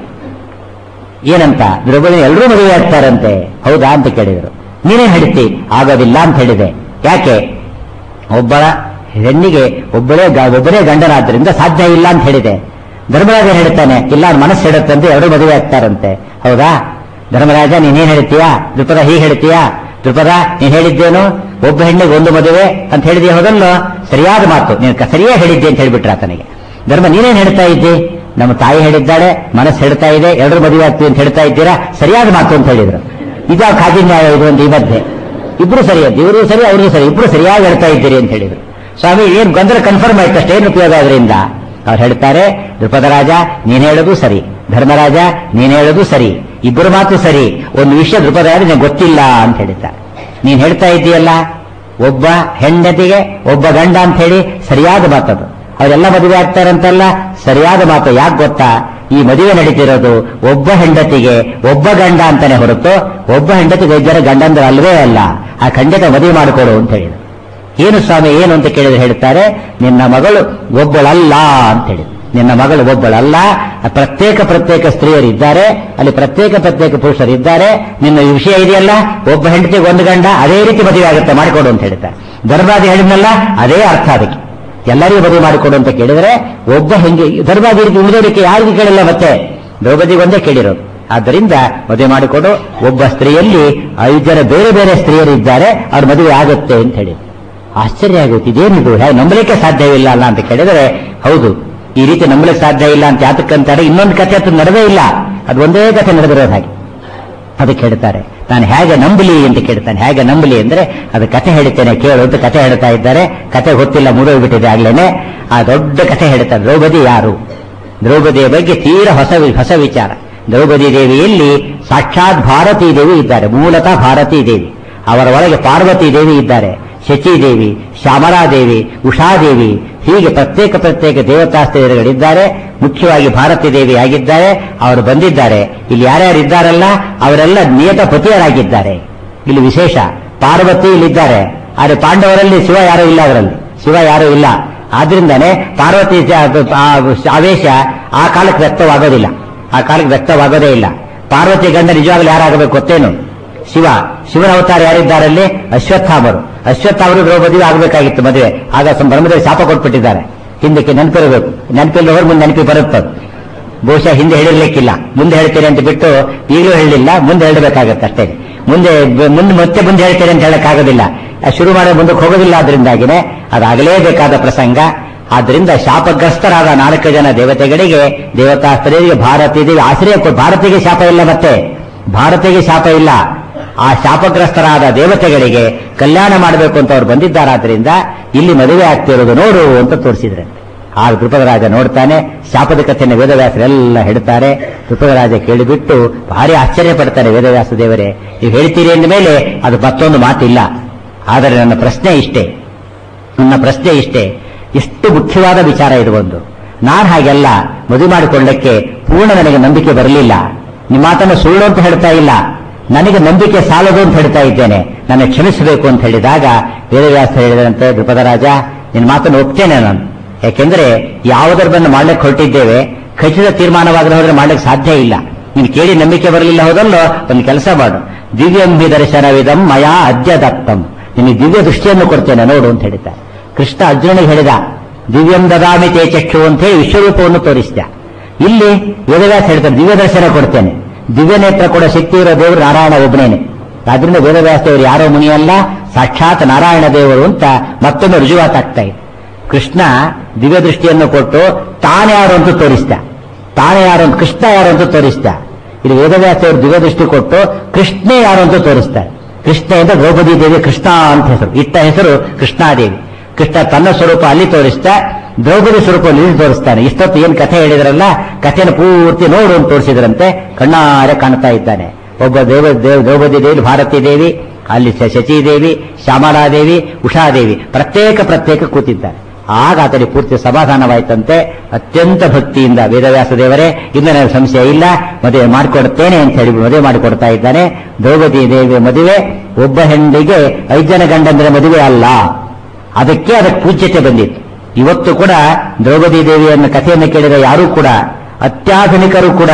ಏನಂತ? ದ್ರೌಪದಿ ಎಲ್ಲರೂ ಮದುವೆ ಆಗ್ತಾರಂತೆ. ಹೌದಾ ಅಂತ ಕೇಳಿದ್ರು. ನೀನೇ ಹೇಳ್ತಿ? ಆಗೋದಿಲ್ಲ ಅಂತ ಹೇಳಿದೆ. ಯಾಕೆ? ಒಬ್ಬಳ ಹೆಣ್ಣಿಗೆ ಒಬ್ಬರೇ ಗಂಡನಾದ್ರಿಂದ ಸಾಧ್ಯ ಇಲ್ಲ ಅಂತ ಹೇಳಿದೆ. ಧರ್ಮರಾಜ ಹೇಳ್ತಾನೆ, ಇಲ್ಲ ಮನಸ್ಸು ಹೇಳುತ್ತಂತೆ, ಎಲ್ಲರೂ ಮದುವೆ ಆಗ್ತಾರಂತೆ. ಹೌದಾ? ಧರ್ಮರಾಜ ನೀನೇನ್ ಹೇಳ್ತೀಯಾ? ದ್ರುಪದ ಹೀಗೆ ಹೇಳ್ತೀಯಾ? ದ್ರುಪದ ನೀನ್ ಹೇಳಿದ್ದೇನು? ಒಬ್ಬ ಹೆಣ್ಣಿಗೆ ಒಂದು ಮದುವೆ ಅಂತ ಹೇಳಿದೆಯಾ? ಹೋದಲ್ಲೋ, ಸರಿಯಾದ ಮಾತು, ನೀನು ಸರಿಯಾಗಿ ಹೇಳಿದ್ದೆ ಅಂತ ಹೇಳಿಬಿಟ್ರ ಆತನಿಗೆ. ಧರ್ಮ ನೀನೇನ್ ಹೇಳ್ತಾ ಇದ್ದಿ? ನಮ್ಮ ತಾಯಿ ಹೇಳಿದ್ದಾಳೆ, ಮನಸ್ಸು ಹೇಳ್ತಾ ಇದೆ, ಎಲ್ಲರೂ ಮದುವೆ ಆಗ್ತೀವಿ ಅಂತ ಹೇಳ್ತಾ ಇದ್ದೀರಾ, ಸರಿಯಾದ ಮಾತು ಅಂತ ಹೇಳಿದ್ರು. ಇದಾಗ ಖಾದಿ ನ್ಯಾಯ ಇದು ಒಂದು ಈ ಮಧ್ಯೆ. ಇಬ್ರು ಸರಿಯಾದ, ಇವರು ಸರಿ ಅವ್ರಿಗೂ ಸರಿ, ಇಬ್ರು ಸರಿಯಾಗಿ ಹೇಳ್ತಾ ಇದ್ದೀರಿ ಅಂತ ಹೇಳಿದ್ರು. ಸ್ವಾಮಿ ಏನ್ ಗೊಂದಲ ಕನ್ಫರ್ಮ್ ಆಯ್ತು, ಅಷ್ಟೇನು ಉಪಯೋಗ ಅದರಿಂದ? ಅವ್ರು ಹೇಳ್ತಾರೆ, ದ್ರುಪದರಾಜ ನೀನ್ ಹೇಳೋದು ಸರಿ, ಧರ್ಮರಾಜ ನೀನ್ ಹೇಳೋದು ಸರಿ, ಇಬ್ಬರು ಮಾತು ಸರಿ. ಒಂದು ವಿಷಯ ದ್ರುಪದರಾಜ ನಿನಗೆ ಗೊತ್ತಿಲ್ಲ ಅಂತ ಹೇಳಿದ್ದಾರೆ. ನೀನ್ ಹೇಳ್ತಾ ಇದ್ದೀಯಲ್ಲ, ಒಬ್ಬ ಹೆಂಡತಿಗೆ ಒಬ್ಬ ಗಂಡ ಅಂತ ಹೇಳಿ, ಸರಿಯಾದ ಮಾತದು. ಅವರೆಲ್ಲ ಮದುವೆ ಆಗ್ತಾರಂತಲ್ಲ, ಸರಿಯಾದ ಮಾತು. ಯಾಕೆ ಗೊತ್ತಾ? ಈ ಮದುವೆ ನಡೀತಿರೋದು ಒಬ್ಬ ಹೆಂಡತಿಗೆ ಒಬ್ಬ ಗಂಡ ಅಂತಾನೆ ಹೊರತು ಒಬ್ಬ ಹೆಂಡತಿಗೆ ಇಬ್ಬರ ಗಂಡಂದ್ರೆ ಅಲ್ವೇ ಅಲ್ಲ. ಆ ಖಂಡಿತ ಮದುವೆ ಮಾಡಿಕೊಡು ಅಂತ ಹೇಳಿದ್ರು. ಏನು ಸ್ವಾಮಿ ಏನು ಅಂತ ಕೇಳಿದ್ರೆ ಹೇಳ್ತಾರೆ, ನಿನ್ನ ಮಗಳು ಒಬ್ಬಳಲ್ಲ ಅಂತ ಹೇಳಿದ್ರು. ನಿನ್ನ ಮಗಳು ಒಬ್ಬಳಲ್ಲ, ಪ್ರತ್ಯೇಕ ಸ್ತ್ರೀಯರಿದ್ದಾರೆ, ಅಲ್ಲಿ ಪ್ರತ್ಯೇಕ ಪುರುಷರಿದ್ದಾರೆ. ನಿನ್ನ ವಿಷಯ ಇದೆಯಲ್ಲ, ಒಬ್ಬ ಹೆಂಡತಿಗೆ ಒಂದು ಗಂಡ, ಅದೇ ರೀತಿ ಮದುವೆ ಆಗುತ್ತೆ, ಮಾಡಿಕೊಡು ಅಂತ ಹೇಳ್ತಾರೆ. ಧರ್ಮರಾಜ ಹೇಳಿದ್ನಲ್ಲ, ಅದೇ ಅರ್ಥ ಅದಕ್ಕೆ. ಎಲ್ಲರಿಗೂ ಮದುವೆ ಮಾಡಿಕೊಡು ಅಂತ ಕೇಳಿದ್ರೆ ಒಬ್ಬ ಹೆಂಗೆ ಧರ್ಮರಾಜ ಉಳಿದೋದಕ್ಕೆ ಯಾರಿಗೂ ಕೇಳಿಲ್ಲ, ಮತ್ತೆ ದ್ರೌಪದಿಗೆ ಒಂದೇ ಕೇಳಿರೋದು. ಆದ್ದರಿಂದ ಮದುವೆ ಮಾಡಿಕೊಡು. ಒಬ್ಬ ಸ್ತ್ರೀಯಲ್ಲಿ 5 ಜನ ಬೇರೆ ಬೇರೆ ಸ್ತ್ರೀಯರಿದ್ದಾರೆ, ಅವ್ರ ಮದುವೆ ಆಗುತ್ತೆ ಅಂತ ಹೇಳಿ. ಆಶ್ಚರ್ಯ ಆಗುತ್ತೆ, ಇದೇನಿದು, ಹೇಗೆ ನಂಬಲಿಕ್ಕೆ ಸಾಧ್ಯವಿಲ್ಲ ಅಲ್ಲ ಅಂತ ಕೇಳಿದರೆ, ಹೌದು ಈ ರೀತಿ ನಂಬಲಿಕ್ಕೆ ಸಾಧ್ಯ ಇಲ್ಲ ಅಂತ ಯಾತಕ್ಕಂತಾರೆ. ಇನ್ನೊಂದು ಕಥೆ ಅದು ನಡೆದೇ ಇಲ್ಲ, ಅದು ಒಂದೇ ಕಥೆ ನಡೆದಿರೋದು. ಹಾಗೆ ಅದಕ್ಕೆ ಹೇಳ್ತಾರೆ, ನಾನು ಹೇಗೆ ನಂಬಲಿ ಅಂತ ಕೇಳ್ತಾನೆ. ಹೇಗೆ ನಂಬಲಿ ಅಂದ್ರೆ, ಅದು ಕಥೆ ಹೇಳ್ತೇನೆ ಕೇಳು ಅಂತ ಕಥೆ ಹೇಳ್ತಾ ಇದ್ದಾರೆ. ಕಥೆ ಗೊತ್ತಿಲ್ಲ, ಮುಗಿದೋಗ್ಬಿಟ್ಟಿದೆ ಆಗ್ಲೇನೆ. ಆ ದೊಡ್ಡ ಕಥೆ ಹೇಳ್ತಾರೆ. ದ್ರೌಪದಿ ಯಾರು? ದ್ರೌಪದಿಯ ಬಗ್ಗೆ ತೀರಾ ಹೊಸ ವಿಚಾರ. ದ್ರೌಪದಿ ದೇವಿಯಲ್ಲಿ ಸಾಕ್ಷಾತ್ ಭಾರತೀ ದೇವಿ ಇದ್ದಾರೆ. ಮೂಲತಃ ಭಾರತೀ ದೇವಿ, ಅವರ ಒಳಗೆ ಪಾರ್ವತಿ ದೇವಿ ಇದ್ದಾರೆ, ಶಚೀದೇವಿ, ಶ್ಯಾಮಲಾದೇವಿ, ಉಷಾದೇವಿ, ಹೀಗೆ ಪ್ರತ್ಯೇಕ ದೇವತಾ ಸ್ತ್ರೀಯರುಗಳಿದ್ದಾರೆ. ಮುಖ್ಯವಾಗಿ ಭಾರತೀ ದೇವಿ ಆಗಿದ್ದಾರೆ. ಅವರು ಬಂದಿದ್ದಾರೆ. ಇಲ್ಲಿ ಯಾರ್ಯಾರು ಇದ್ದಾರಲ್ಲ ಅವರೆಲ್ಲ ನಿಯತ ಪತಿಯರಾಗಿದ್ದಾರೆ. ಇಲ್ಲಿ ವಿಶೇಷ, ಪಾರ್ವತಿ ಇಲ್ಲಿದ್ದಾರೆ. ಆದರೆ ಪಾಂಡವರಲ್ಲಿ ಶಿವ ಯಾರೂ ಇಲ್ಲ, ಅವರಲ್ಲಿ ಶಿವ ಯಾರೂ ಇಲ್ಲ. ಆದ್ರಿಂದಾನೆ ಪಾರ್ವತಿ ಆವೇಶ ಆ ಕಾಲಕ್ಕೆ ವ್ಯಕ್ತವಾಗೋದೇ ಇಲ್ಲ. ಪಾರ್ವತಿ ಗಂಡ ನಿಜವಾಗ್ಲೂ ಯಾರಾಗಬೇಕು ಗೊತ್ತೇನು? ಶಿವನ ಅವತಾರ ಯಾರಿದ್ದಾರಲ್ಲಿ? ಅಶ್ವತ್ಥಾಮರು ದ್ರೌಪದಿಗೂ ಆಗಬೇಕಾಗಿತ್ತು ಮದುವೆ. ಆಗ ಬ್ರಹ್ಮದೇವಿ ಶಾಪ ಕೊಟ್ಬಿಟ್ಟಿದ್ದಾರೆ. ಹಿಂದಕ್ಕೆ ನೆನಪಿರಬೇಕು, ನೆನಪಿಲ್ಲದವರು ಮುಂದೆ ನೆನಪಿ ಬರುತ್ತೆ. ಬಹುಶಃ ಹಿಂದೆ ಹೇಳಿರ್ಲಿಕ್ಕಿಲ್ಲ, ಮುಂದೆ ಹೇಳ್ತೇನೆ ಅಂತ ಬಿಟ್ಟು ಈಗಲೂ ಹೇಳಿಲ್ಲ, ಮುಂದೆ ಹೇಳಬೇಕಾಗತ್ತೆ ಅಷ್ಟೇ. ಮುಂದೆ ಹೇಳ್ತೇನೆ ಅಂತ ಹೇಳಕ್ಕಾಗೋದಿಲ್ಲ, ಶುರು ಮಾಡಿ ಮುಂದಕ್ಕೆ ಹೋಗೋದಿಲ್ಲ. ಆದ್ರಿಂದಾಗಿನೇ ಅದಾಗಲೇಬೇಕಾದ ಪ್ರಸಂಗ. ಆದ್ದರಿಂದ ಶಾಪಗ್ರಸ್ತರಾದ 4 ಜನ ದೇವತೆಗಳಿಗೆ, ದೇವತಾ ಸ್ತ್ರೀಯರಿಗೆ ಭಾರತೀ ದೇವಿ ಆಶ್ರಯ ಕೊಟ್ಟು, ಭಾರತಿಗೆ ಶಾಪ ಇಲ್ಲ, ಮತ್ತೆ ಭಾರತಿಗೆ ಶಾಪ ಇಲ್ಲ. ಆ ಶಾಪಗ್ರಸ್ತರಾದ ದೇವತೆಗಳಿಗೆ ಕಲ್ಯಾಣ ಮಾಡಬೇಕು ಅಂತ ಅವ್ರು ಬಂದಿದ್ದಾರಾದ್ರಿಂದ ಇಲ್ಲಿ ಮದುವೆ ಆಗ್ತಿರೋದು ನೋಡು ಅಂತ ತೋರಿಸಿದ್ರೆ. ಆ ದ್ರುಪದರಾಜ ನೋಡ್ತಾನೆ. ಶಾಪದ ಕಥೆಯನ್ನು ವೇದವ್ಯಾಸರೆಲ್ಲ ಹೇಳ್ತಾರೆ. ದ್ರುಪದರಾಜ ಕೇಳಿಬಿಟ್ಟು ಭಾರಿ ಆಶ್ಚರ್ಯ ಪಡ್ತಾರೆ. ವೇದವ್ಯಾಸ ದೇವರೇ, ನೀವು ಹೇಳ್ತೀರಿ ಅಂದ ಮೇಲೆ ಅದು ಮತ್ತೊಂದು ಮಾತಿಲ್ಲ. ಆದರೆ ನನ್ನ ಪ್ರಶ್ನೆ ಇಷ್ಟೇ, ಎಷ್ಟು ಮುಖ್ಯವಾದ ವಿಚಾರ ಇದು ಒಂದು. ನಾನು ಹಾಗೆಲ್ಲ ಮದುವೆ ಮಾಡಿಕೊಳ್ಳಕ್ಕೆ ಪೂರ್ಣ ನನಗೆ ನಂಬಿಕೆ ಬರಲಿಲ್ಲ. ನಿಮ್ಮ ಮಾತನ್ನು ಸುಳ್ಳು ಅಂತ ಹೇಳ್ತಾ ಇಲ್ಲ, ನನಗೆ ನಂಬಿಕೆ ಸಾಲದು ಅಂತ ಹೇಳ್ತಾ ಇದ್ದೇನೆ, ನನ್ನ ಕ್ಷಮಿಸಬೇಕು ಅಂತ ಹೇಳಿದಾಗ ವೇದವ್ಯಾಸ ಹೇಳಿದಂತೆ, ದ್ರುಪದರಾಜ ನಿನ್ನ ಮಾತನ್ನು ಒಪ್ತೇನೆ ನಾನು. ಯಾಕೆಂದ್ರೆ ಯಾವುದರನ್ನು ಮಾಡ್ಲಿಕ್ಕೆ ಹೊರಟಿದ್ದೇವೆ ಖಚಿತ ತೀರ್ಮಾನವಾಗದೆ ಹೋದ್ರೆ ಮಾಡ್ಲಿಕ್ಕೆ ಸಾಧ್ಯ ಇಲ್ಲ. ನೀನು ಕೇಳಿ ನಂಬಿಕೆ ಬರಲಿಲ್ಲ ಹೋದಲ್ಲೋ ಒಂದು ಕೆಲಸ ಮಾಡು, ದಿವ್ಯಂಬಿ ದರ್ಶನವಿದಂ ಮಯಾ ಅದ್ಯ ದತ್ತಂ, ನಿನಗೆ ದಿವ್ಯ ದೃಷ್ಟಿಯನ್ನು ಕೊಡ್ತೇನೆ ನೋಡು ಅಂತ ಹೇಳಿದ್ದಾರೆ. ಕೃಷ್ಣ ಅರ್ಜುನನಿಗೆ ಹೇಳಿದ, ದಿವ್ಯಂ ದದಾಮಿ ತೇ ಚಕ್ಷು ಅಂತ ಹೇಳಿ ವಿಶ್ವರೂಪವನ್ನು ತೋರಿಸಿದ. ಇಲ್ಲಿ ವೇದವ್ಯಾಸ ಹೇಳ್ತಾರೆ ದಿವ್ಯ ದರ್ಶನ ಕೊಡ್ತೇನೆ. ದಿವ್ಯ ನೇತ್ರ ಕೂಡ ಶಕ್ತಿ ಇರೋ ದೇವರು ನಾರಾಯಣ ಒಬ್ಬನೇನೆ. ಆದ್ರಿಂದ ವೇದವ್ಯಾಸ ದೇವರು ಯಾರೋ ಮುನಿಯಲ್ಲ, ಸಾಕ್ಷಾತ್ ನಾರಾಯಣ ದೇವರು ಅಂತ ಮತ್ತೊಮ್ಮೆ ರುಜುವಾತಾಗ್ತಾ ಇದೆ. ಕೃಷ್ಣ ದಿವ್ಯ ದೃಷ್ಟಿಯನ್ನು ಕೊಟ್ಟು ತಾನೇ ಯಾರು ಅಂತ ತೋರಿಸ್ದ, ತಾನೇ ಯಾರು ಅಂತ, ಕೃಷ್ಣ ಯಾರು ಅಂತ ತೋರಿಸ್ದ. ಇಲ್ಲಿ ವೇದವ್ಯಾಸ ಅವರು ದಿವ್ಯ ದೃಷ್ಟಿ ಕೊಟ್ಟು ಕೃಷ್ಣೇ ಯಾರು ಅಂತ ತೋರಿಸ್ತಾರೆ. ಕೃಷ್ಣ ಅಂತ ದ್ರೌಪದಿ ದೇವಿ ಕೃಷ್ಣ ಅಂತ ಹೆಸರು, ಇಟ್ಟ ಹೆಸರು ಕೃಷ್ಣಾದೇವಿ. ಕೃಷ್ಣ ತನ್ನ ಸ್ವರೂಪ ಅಲ್ಲಿ ತೋರಿಸ್ತಾ ದ್ರೌಪದಿ ಸ್ವರೂಪ ಇಲ್ಲಿ ತೋರಿಸ್ತಾನೆ. ಇಷ್ಟೊತ್ತು ಏನ್ ಕಥೆ ಹೇಳಿದ್ರಲ್ಲ, ಕಥೆಯನ್ನು ಪೂರ್ತಿ ನೋಡು ಅಂತ ತೋರಿಸಿದ್ರಂತೆ, ಕಣ್ಣಾರೆ ಕಾಣ್ತಾ ಇದ್ದಾನೆ. ಒಬ್ಬ ದ್ರೌಪದಿ ದೇವಿ, ಭಾರತೀ ದೇವಿ, ಅಲ್ಲಿ ಶಚೀದೇವಿ, ಶ್ಯಾಮಲಾದೇವಿ, ಉಷಾದೇವಿ ಪ್ರತ್ಯೇಕ ಕೂತಿದ್ದಾರೆ. ಆಗ ಆತನಿಗೆ ಪೂರ್ತಿ ಸಮಾಧಾನವಾಯ್ತಂತೆ. ಅತ್ಯಂತ ಭಕ್ತಿಯಿಂದ ವೇದವ್ಯಾಸ ದೇವರೇ ಇನ್ನು ನನಗೆ ಸಂಶಯ ಇಲ್ಲ, ಮದುವೆ ಮಾಡಿಕೊಡ್ತೇನೆ ಅಂತ ಹೇಳಿ ಮದುವೆ ಮಾಡಿಕೊಡ್ತಾ ಇದ್ದಾನೆ. ದ್ರೌಪದಿ ದೇವಿಯ ಮದುವೆ ಒಬ್ಬ ಹೆಣ್ಣಿಗೆ 5 ಜನ ಗಂಡಂದ್ರೆ ಮದುವೆ ಅಲ್ಲ, ಅದಕ್ಕೆ ಪೂಜ್ಯತೆ ಬಂದಿತ್ತು. ಇವತ್ತು ಕೂಡ ದ್ರೌಪದಿ ದೇವಿಯನ್ನ ಕಥೆಯನ್ನು ಕೇಳಿದ ಯಾರೂ ಕೂಡ, ಅತ್ಯಾಧುನಿಕರು ಕೂಡ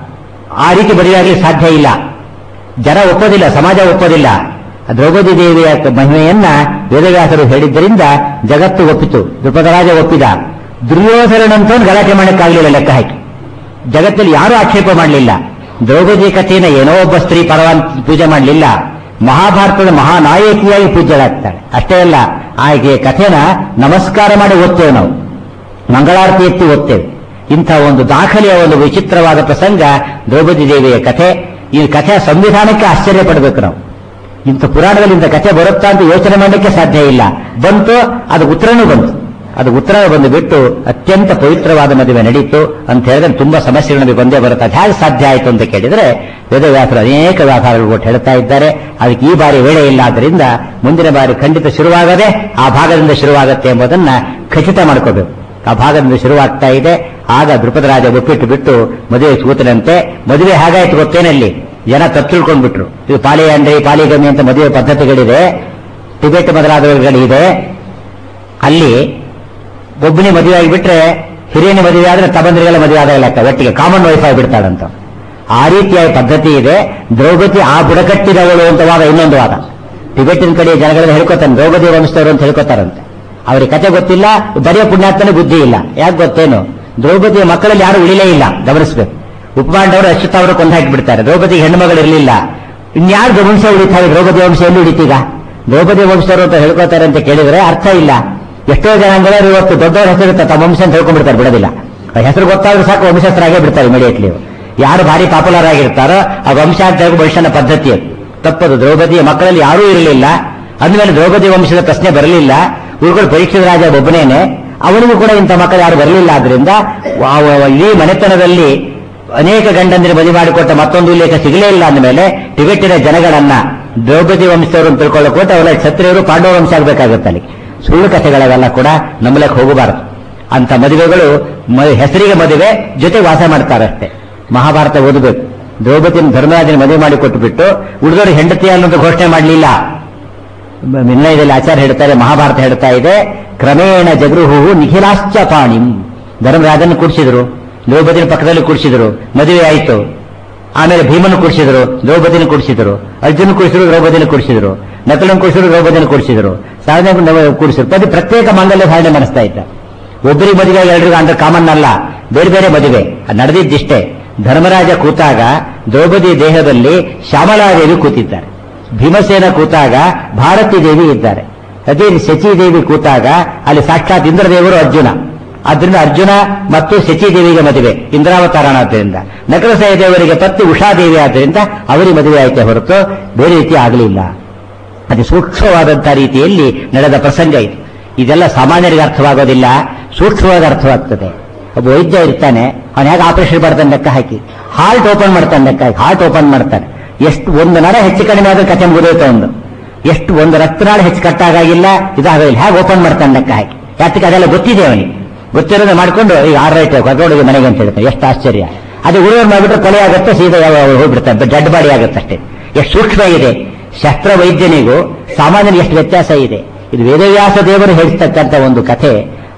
ಆ ರೀತಿ ಮದುವೆಯಾಗಲಿ ಸಾಧ್ಯ ಇಲ್ಲ. ಜನ ಒಪ್ಪೋದಿಲ್ಲ, ಸಮಾಜ ಒಪ್ಪೋದಿಲ್ಲ. ದ್ರೌಪದಿ ದೇವಿಯ ಮಹಿಮೆಯನ್ನ ವೇದವ್ಯಾಸರು ಹೇಳಿದ್ದರಿಂದ ಜಗತ್ತು ಒಪ್ಪಿತು, ದ್ರುಪದರಾಜ ಒಪ್ಪಿದ. ದುರ್ಯೋಧನಂತ ಗಲಾಟೆ ಮಾಡಕ್ಕಾಗಲಿಲ್ಲ, ಲೆಕ್ಕ ಹಾಕಿ. ಜಗತ್ತಲ್ಲಿ ಯಾರೂ ಆಕ್ಷೇಪ ಮಾಡಲಿಲ್ಲ. ದ್ರೌಪದಿ ಕಥೆಯನ್ನು ಏನೋ ಒಬ್ಬ ಸ್ತ್ರೀ ಪರವಾಗಿ ಪೂಜೆ ಮಾಡಲಿಲ್ಲ, ಮಹಾಭಾರತದ ಮಹಾನಾಯಕಿಯಾಗಿ ಪೂಜ್ಯರಾಗ್ತಾಳೆ. ಅಷ್ಟೇ ಅಲ್ಲ, ಆಕೆ ಕಥೆನ ನಮಸ್ಕಾರ ಮಾಡಿ ಓದ್ತೇವೆ ನಾವು, ಮಂಗಳಾರತಿ ಎತ್ತಿ ಓದ್ತೇವೆ. ಇಂಥ ಒಂದು ದಾಖಲೆಯ ಒಂದು ವಿಚಿತ್ರವಾದ ಪ್ರಸಂಗ ದ್ರೌಪದಿ ದೇವಿಯ ಕಥೆ. ಈ ಕಥೆಯ ಸಂವಿಧಾನಕ್ಕೆ ಆಶ್ಚರ್ಯ ಪಡಬೇಕು ನಾವು. ಇಂಥ ಪುರಾಣದಲ್ಲಿ ಇಂಥ ಕಥೆ ಬರುತ್ತಾ ಅಂತ ಯೋಚನೆ ಮಾಡಲಿಕ್ಕೆ ಸಾಧ್ಯ ಇಲ್ಲ. ಬಂತು, ಅದು ಉತ್ತರನೂ ಬಂತು. ಅದು ಉತ್ತರ ಬಂದು ಬಿಟ್ಟು ಅತ್ಯಂತ ಪವಿತ್ರವಾದ ಮದುವೆ ನಡೀತು ಅಂತ ಹೇಳಿದ್ರೆ ತುಂಬಾ ಸಮಸ್ಯೆಗಳು ನಮಗೆ ಬಂದೇ ಬರುತ್ತೆ. ಅದು ಹೇಗೆ ಸಾಧ್ಯ ಆಯಿತು ಅಂತ ಕೇಳಿದ್ರೆ ವೇದವ್ಯಾಸರು ಅನೇಕ ವ್ಯಾಪಾರಗಳು ಕೊಟ್ಟು ಹೇಳ್ತಾ ಇದ್ದಾರೆ. ಅದಕ್ಕೆ ಈ ಬಾರಿ ವೇಳೆ ಇಲ್ಲ, ಆದ್ದರಿಂದ ಮುಂದಿನ ಬಾರಿ ಖಂಡಿತ ಶುರುವಾಗದೆ ಆ ಭಾಗದಿಂದ ಶುರುವಾಗುತ್ತೆ ಎಂಬುದನ್ನ ಖಚಿತ ಮಾಡ್ಕೋಬೇಕು. ಆ ಭಾಗದಿಂದ ಶುರುವಾಗ್ತಾ ಇದೆ. ಆಗ ದ್ರುಪದರಾಜ ಒಪ್ಪಿಟ್ಟು ಬಿಟ್ಟು ಮದುವೆ ಕೂತನಂತೆ. ಮದುವೆ ಹಾಗಾಯ್ತು ಗೊತ್ತೇನಲ್ಲಿ, ಜನ ತಪ್ಪು ತಿಳ್ಕೊಂಡ್ಬಿಟ್ರು. ಇದು ಪಾಲಿಯಾಂಡ್ರಿ, ಪಾಲಿಗಮಿ ಅಂತ ಮದುವೆ ಪದ್ಧತಿಗಳಿದೆ, ಟಿಬೆಟ್ ಮೊದಲಾದವುಗಳು ಇದೆ. ಅಲ್ಲಿ ಒಬ್ಬನೇ ಮದುವೆ ಆಗಿಬಿಟ್ರೆ, ಹಿರಿಯನೇ ಮದುವೆ ಆದ್ರೆ ತಬಂದ್ರಿಗೆಲ್ಲ ಮದುವೆ ಆದಾಗ ಲೆಕ್ಕ, ಒಟ್ಟಿಗೆ ಕಾಮನ್ ವೈಫ್ ಆಗಿಬಿಡ್ತಾಳಂತ. ಆ ರೀತಿಯಾದ ಪದ್ಧತಿ ಇದೆ. ದ್ರೌಪದಿ ಆ ಬುಡಕಟ್ಟಿದವಳು ಅಂತ ವಾದ, ಇನ್ನೊಂದು ವಾದ. ಟಿಬೆಟಿನ ಕಡೆ ಜನಗಳೆಲ್ಲ ಹೇಳ್ಕೊತಾನೆ, ದ್ರೌಪದಿ ವಂಶದವರು ಅಂತ ಹೇಳ್ಕೊತಾರಂತೆ. ಅವರಿಗೆ ಕಥೆ ಗೊತ್ತಿಲ್ಲ, ಬರೆಯ ಪುಣ್ಯಾತ್ಮನೆ ಬುದ್ಧಿ ಇಲ್ಲ. ಯಾಕೆ ಗೊತ್ತೇನು, ದ್ರೌಪದಿಯ ಮಕ್ಕಳಲ್ಲಿ ಯಾರು ಉಳಿಲೇ ಇಲ್ಲ, ಗಮನಿಸಬೇಕು. ಉಪಮಾಂಡವರು ಅಶ್ವತ್ಥ ಅವರು ಕೊಂದು ಹಾಕಿಬಿಡ್ತಾರೆ. ದ್ರೌಪದಿಗೆ ಹೆಣ್ಣು ಮಗಳಿರಲಿಲ್ಲ, ಇನ್ಯಾರು ವಂಶ ಉಳಿತಾರೆ? ದ್ರೌಪದಿ ವಂಶ ಎಲ್ಲಿ ಉಳಿತೀಗ? ದ್ರೌಪದಿ ವಂಶದವರು ಅಂತ ಹೇಳ್ಕೊತಾರೆ ಅಂತ ಕೇಳಿದ್ರೆ ಅರ್ಥ ಇಲ್ಲ. ಎಷ್ಟೋ ಜನಾಂಗಗಳು ಇವತ್ತು ದೊಡ್ಡವರ ಹೆಸರು ತಮ್ಮ ವಂಶ ಅಂತ ಹೇಳ್ಕೊಂಡ್ಬಿಡ್ತಾರೆ, ಬಿಡೋದಿಲ್ಲ. ಹೆಸರು ಗೊತ್ತಾದ್ರೂ ಸಾಕು ವಂಶಸ್ಥರಾಗೇ ಬಿಡ್ತಾರೆ ಇಮಿಡಿಯೇಟ್ಲಿ. ಯಾರು ಭಾರಿ ಪಾಪ್ಯುಲರ್ ಆಗಿರ್ತಾರೋ ಆ ವಂಶ ಅಂತ ಹೇಳಿ ಮನುಷ್ಯನ ಪದ್ಧತಿ ತಪ್ಪದು. ದ್ರೌಪದಿಯ ಮಕ್ಕಳಲ್ಲಿ ಯಾರೂ ಇರಲಿಲ್ಲ, ಅಂದಮೇಲೆ ದ್ರೌಪದಿ ವಂಶದ ಪ್ರಶ್ನೆ ಬರಲಿಲ್ಲ. ಇವುಗಳು ಪರೀಕ್ಷಿತ ರಾಜ ಒಬ್ಬನೇನೆ, ಅವನಿಗೂ ಕೂಡ ಇಂಥ ಮಕ್ಕಳು ಯಾರು ಬರಲಿಲ್ಲ. ಆದ್ರಿಂದ ಈ ಮನೆತನದಲ್ಲಿ ಅನೇಕ ಗಂಡಂದಿರು ಮದುವೆ ಮಾಡಿಕೊಟ್ಟ ಮತ್ತೊಂದು ಉಲ್ಲೇಖ ಸಿಗಲೇ ಇಲ್ಲ. ಅಂದಮೇಲೆ ಟಿಬೆಟ್ಟಿನ ಜನಗಳನ್ನ ದ್ರೌಪದಿ ವಂಶದವರು ಅಂತ ತಿಳ್ಕೊಳ್ಳೋಕೋಟ ಅವರ ಕ್ಷತ್ರಿಯರು ಪಾಂಡವ ವಂಶ ಆಗಬೇಕಾಗುತ್ತೆ. ಅಲ್ಲಿ ಸುಳ್ಳು ಕಥೆಗಳೆಲ್ಲ ಕೂಡ ನಂಬಲಕ್ಕೆ ಹೋಗಬಾರದು. ಅಂತ ಮದುವೆಗಳು ಹೆಸರಿಗೆ ಮದುವೆ, ಜೊತೆ ವಾಸ ಮಾಡ್ತಾರಷ್ಟೇ. ಮಹಾಭಾರತ ಓದಬೇಕು. ದ್ರೌಪದಿನ ಧರ್ಮರಾಜನ ಮದುವೆ ಮಾಡಿ ಕೊಟ್ಟುಬಿಟ್ಟು ಉಳಿದವರು ಹೆಂಡತಿ ಅನ್ನೋದು ಘೋಷಣೆ ಮಾಡಲಿಲ್ಲ. ನಿರ್ಣಯದಲ್ಲಿ ಆಚಾರ್ಯ ಹೇಳ್ತಾರೆ, ಮಹಾಭಾರತ ಹೇಳ್ತಾ ಇದೆ, ಕ್ರಮೇಣ ಜಗೃಹು ನಿಖಿಲಾಶ್ಚ ಪಾಣಿಂ. ಧರ್ಮರಾಜನ ಕೂಡಿಸಿದ್ರು, ದ್ರೌಪದಿನ ಪಕ್ಕದಲ್ಲಿ ಕೂಡಿಸಿದ್ರು, ಮದುವೆ ಆಯಿತು. ಆಮೇಲೆ ಭೀಮನ ಕೂಡಿಸಿದ್ರು, ದ್ರೌಪದಿನ ಕೂಡಿಸಿದ್ರು, ಅರ್ಜುನ ಕೂಡಿಸಿದ್ರು, ದ್ರೌಪದಿನ ಕೂಡಿಸಿದ್ರು, ನಕಲನ್ ಕೂಡಿಸಿದ್ರು, ದ್ರೌಪದಿನ ಕೂಡಿಸಿದ್ರು, ಸಾಧನೆ ಕೂಡಿಸಿದ್ರು. ಪ್ರತ್ಯೇಕ ಮಾಂಗಲ್ಯ ಧಾರಣೆ ಮಾಡಿಸ್ತಾ ಇದ್ದ. ಒಬ್ಬರಿಗೆ ಮದುವೆ ಎಲ್ಲರಿಗೂ ಅಂದ್ರೆ ಕಾಮನ್ ಅಲ್ಲ, ಬೇರೆ ಬೇರೆ ಮದುವೆ ನಡೆದಿದ್ದಿಷ್ಟೇ. ಧರ್ಮರಾಜ ಕೂತಾಗ ದ್ರೌಪದಿ ದೇಹದಲ್ಲಿ ಶ್ಯಾಮಲಾದೇವಿ ಕೂತಿದ್ದಾರೆ, ಭೀಮಸೇನ ಕೂತಾಗ ಭಾರತೀ ದೇವಿ ಇದ್ದಾರೆ, ಅದೇ ಶಚೀದೇವಿ ಕೂತಾಗ ಅಲ್ಲಿ ಸಾಕ್ಷಾತ್ ಇಂದ್ರದೇವರು ಅರ್ಜುನ. ಆದ್ರಿಂದ ಅರ್ಜುನ ಮತ್ತು ಶಚೀದೇವಿಗೆ ಮದುವೆ, ಇಂದ್ರಾವತಾರಣ. ಆದ್ದರಿಂದ ನಕಲಸೇನ ದೇವರಿಗೆ ಪತ್ನಿ ಉಷಾದೇವಿ ಆದ್ದರಿಂದ ಅವರಿಗೆ ಮದುವೆ ಆಯ್ತೆ ಹೊರತು ಬೇರೆ ರೀತಿ ಆಗಲಿಲ್ಲ. ಅದು ಸೂಕ್ಷ್ಮವಾದಂತಹ ರೀತಿಯಲ್ಲಿ ನಡೆದ ಪ್ರಸಂಗ ಇದು. ಇದೆಲ್ಲ ಸಾಮಾನ್ಯರಿಗೆ ಅರ್ಥವಾಗೋದಿಲ್ಲ, ಸೂಕ್ಷ್ಮವಾದ ಅರ್ಥವಾಗ್ತದೆ. ಒಬ್ಬ ವೈದ್ಯ ಇರ್ತಾನೆ, ಅವನು ಹೇಗೆ ಆಪರೇಷನ್ ಮಾಡ್ತಾನೆ ಲೆಕ್ಕ ಹಾಕಿ, ಹಾರ್ಟ್ ಓಪನ್ ಮಾಡ್ತಾನೆ ಲೆಕ್ಕ ಹಾಕಿ, ಹಾರ್ಟ್ ಓಪನ್ ಮಾಡ್ತಾನೆ. ಎಷ್ಟು ಒಂದು ನರ ಹೆಚ್ಚು ಕಡಿಮೆ ಆದ್ರೆ ಕಥೆ ಮುಗಿದೋಯ್ತು ಒಂದು. ಎಷ್ಟು ಒಂದು ರಕ್ತನಾಳ ಹೆಚ್ಚು ಕಟ್ಟಾಗಿಲ್ಲ, ಇದಾಗಲಿಲ್ಲ, ಹೇಗೆ ಓಪನ್ ಮಾಡ್ತಾನೆ ಲೆಕ್ಕ ಹಾಕಿ. ಯಾತಕ್ಕೆ ಅದೆಲ್ಲ ಗೊತ್ತಿದೆ ಅವನಿಗೆ. ಗೊತ್ತಿರೋದು ಮಾಡ್ಕೊಂಡು ಈಗ ಆರ್ರೈಟ್ ಹೊರಗಡೆ ಮನೆಗೆ ಅಂತ ಹೇಳ್ತಾರೆ. ಎಷ್ಟು ಆಶ್ಚರ್ಯ. ಅದು ಉಳಿಯೋರು ಮಾಡಿಬಿಟ್ರೆ ಕೊಲೆ ಆಗುತ್ತೆ, ಸೀದಾ ಹೋಗ್ಬಿಡ್ತಾರೆ, ಡೆಡ್ ಬಾಡಿ ಆಗುತ್ತೆ ಅಷ್ಟೇ. ಎಷ್ಟು ಸೂಕ್ಷ್ಮ ಇದೆ. ಶಸ್ತ್ರ ವೈದ್ಯನಿಗೂ ಸಾಮಾನ್ಯನಿಗೆ ಎಷ್ಟು ವ್ಯತ್ಯಾಸ ಇದೆ. ಇದು ವೇದವ್ಯಾಸ ದೇವರು ಹೇಳಿಸ್ತಕ್ಕಂಥ ಒಂದು ಕಥೆ.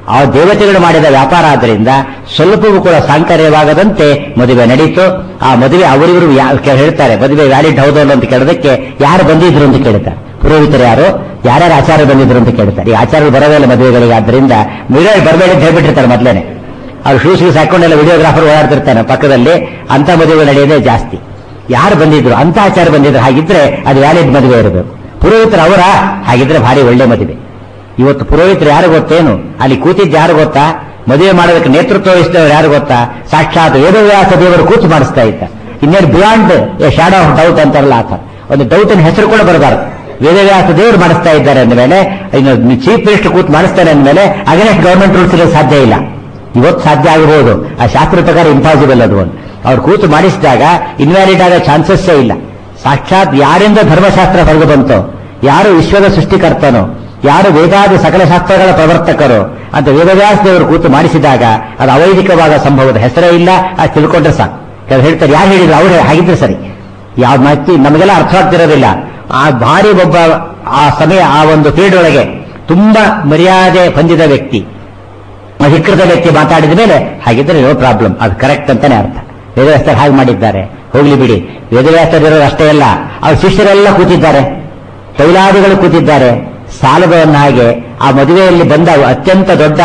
ಆ ದೇವತೆಗಳು ಮಾಡಿದ ವ್ಯಾಪಾರ ಆದ್ದರಿಂದ ಸ್ವಲ್ಪವೂ ಕೂಡ ಸಾಂಕರ್ಯವಾಗದಂತೆ ಮದುವೆ ನಡೀತು. ಆ ಮದುವೆ ಅವರಿವರು ಹೇಳ್ತಾರೆ, ಮದುವೆ ವ್ಯಾಲಿಡ್ ಹೌದಲ್ಲ ಅಂತ ಕೇಳೋದಕ್ಕೆ ಯಾರು ಬಂದಿದ್ರು ಅಂತ ಕೇಳ್ತಾರೆ. ಪುರೋಹಿತರು ಯಾರ್ಯಾರು ಆಚಾರ ಬಂದಿದ್ರು ಅಂತ ಕೇಳ್ತಾರೆ. ಈ ಆಚಾರ್ಯರು ಬರೋದಿಲ್ಲ ಮದುವೆಗಳಿಗೆ, ಆದ್ದರಿಂದ ಮದುವೆ ಬರಬೇಡಿ ಅಂತ ಹೇಳ್ಬಿಟ್ಟಿರ್ತಾರೆ ಮೊದಲೇನೆ. ಅವ್ರು ಶೂಸ್ ಹಾಕೊಂಡೆಲ್ಲ ವಿಡಿಯೋಗ್ರಾಫರ್ ಓಡಾಡ್ತಿರ್ತಾನೆ ಪಕ್ಕದಲ್ಲಿ. ಅಂತ ಮದುವೆ ನಡೆಯೋದೇ ಜಾಸ್ತಿ. ಯಾರು ಬಂದಿದ್ರು ಅಂತ ಆಚಾರ ಬಂದಿದ್ರು, ಹಾಗಿದ್ರೆ ಅದು ವ್ಯಾಲಿಡ್ ಮದುವೆ ಇರಬೇಕು. ಪುರೋಹಿತರು ಅವರ ಹಾಗಿದ್ರೆ ಭಾರಿ ಒಳ್ಳೆ ಮದುವೆ. ಇವತ್ತು ಪುರೋಹಿತರು ಯಾರು ಗೊತ್ತೇನು? ಅಲ್ಲಿ ಕೂತಿದ್ದು ಯಾರು ಗೊತ್ತಾ? ಮದುವೆ ಮಾಡೋದಕ್ಕೆ ನೇತೃತ್ವ ವಹಿಸಿದವರು ಯಾರು ಗೊತ್ತಾ? ಸಾಕ್ಷಾತ್ ವೇದವ್ಯಾಸ ದೇವರು ಕೂತು ಮಾಡಿಸ್ತಾ ಇದ್ದ. ಇನ್ನೇನು beyond a shadow of doubt ಅಂತಾರಲ್ಲ ಆತ, ಒಂದು ಡೌಟಿನ ಹೆಸರು ಕೂಡ ಬರಬಾರದು. ವೇದವ್ಯಾಸ ದೇವರು ಮಾಡಿಸ್ತಾ ಇದ್ದಾರೆ ಅಂದಮೇಲೆ, ಇನ್ನು ಚೀಫ್ ಮಿನಿಸ್ಟರ್ ಕೂತು ಮಾಡಿಸ್ತಾರೆ ಅಂದಮೇಲೆ ಅಗೇನೆಸ್ಟ್ ಗವರ್ಮೆಂಟ್ ರೂಲ್ಸ್ ಇರೋದು ಸಾಧ್ಯ ಇಲ್ಲ. ಇವತ್ತು ಸಾಧ್ಯ ಆಗಬಹುದು, ಆ ಶಾಸ್ತ್ರ ಪ್ರಕಾರ ಇಂಪಾಸಿಬಲ್ ಅದು. ಅವ್ರು ಕೂತು ಮಾಡಿಸಿದಾಗ ಇನ್ವ್ಯಾಲಿಡ್ ಆಗೋ ಚಾನ್ಸಸ್ಸೇ ಇಲ್ಲ. ಸಾಕ್ಷಾತ್ ಯಾರಿಂದ ಧರ್ಮಶಾಸ್ತ್ರ ಹೊರಗೆ ಬಂತೋ, ಯಾರು ವಿಶ್ವದ ಸೃಷ್ಟಿಕರ್ತನೋ, ಯಾರು ವೇದಾದಿ ಸಕಲ ಶಾಸ್ತ್ರಗಳ ಪ್ರವರ್ತಕರು ಅಂತ ವೇದವ್ಯಾಸ ದೇವರು ಕೂತು ಮಾಡಿಸಿದಾಗ ಅದು ಅವೈದಿಕವಾದ ಸಂಭವದ ಹೆಸರೇ ಇಲ್ಲ. ಅದು ತಿಳ್ಕೊಂಡ್ರೆ ಸಾಕು. ಕೆಲವು ಹೇಳ್ತಾರೆ, ಯಾರು ಹೇಳಿದ್ರು ಅವರೇ, ಹಾಗಿದ್ರೆ ಸರಿ. ಯಾವ ಮಾಹಿತಿ ನಮಗೆಲ್ಲ ಅರ್ಥವಾಗ್ತಿರೋದಿಲ್ಲ. ಆ ಭಾರಿ ಒಬ್ಬ ಆ ಸಮಯ ಆ ಒಂದು ಪೀರಿಯಡ್ ಒಳಗೆ ತುಂಬಾ ಮರ್ಯಾದೆ ಹೊಂದಿದ ವ್ಯಕ್ತಿ, ಅಧಿಕೃತ ವ್ಯಕ್ತಿ ಮಾತಾಡಿದ ಮೇಲೆ ಹಾಗಿದ್ರೆ ನೋ ಪ್ರಾಬ್ಲಮ್, ಅದು ಕರೆಕ್ಟ್ ಅಂತಾನೆ ಅರ್ಥ. ವೇದವ್ಯಾಸರು ಹಾಗೆ ಮಾಡಿದ್ದಾರೆ, ಹೋಗ್ಲಿ ಬಿಡಿ. ವೇದವ್ಯಾಸರಿರೋದು ಅಷ್ಟೇ ಅಲ್ಲ, ಅವ್ರ ಶಿಷ್ಯರೆಲ್ಲ ಕೂತಿದ್ದಾರೆ, ತೈಲಾದಿಗಳು ಕೂತಿದ್ದಾರೆ. ಸಾಲದವನ್ನ ಹಾಗೆ ಆ ಮದುವೆಯಲ್ಲಿ ಬಂದ ಅತ್ಯಂತ ದೊಡ್ಡ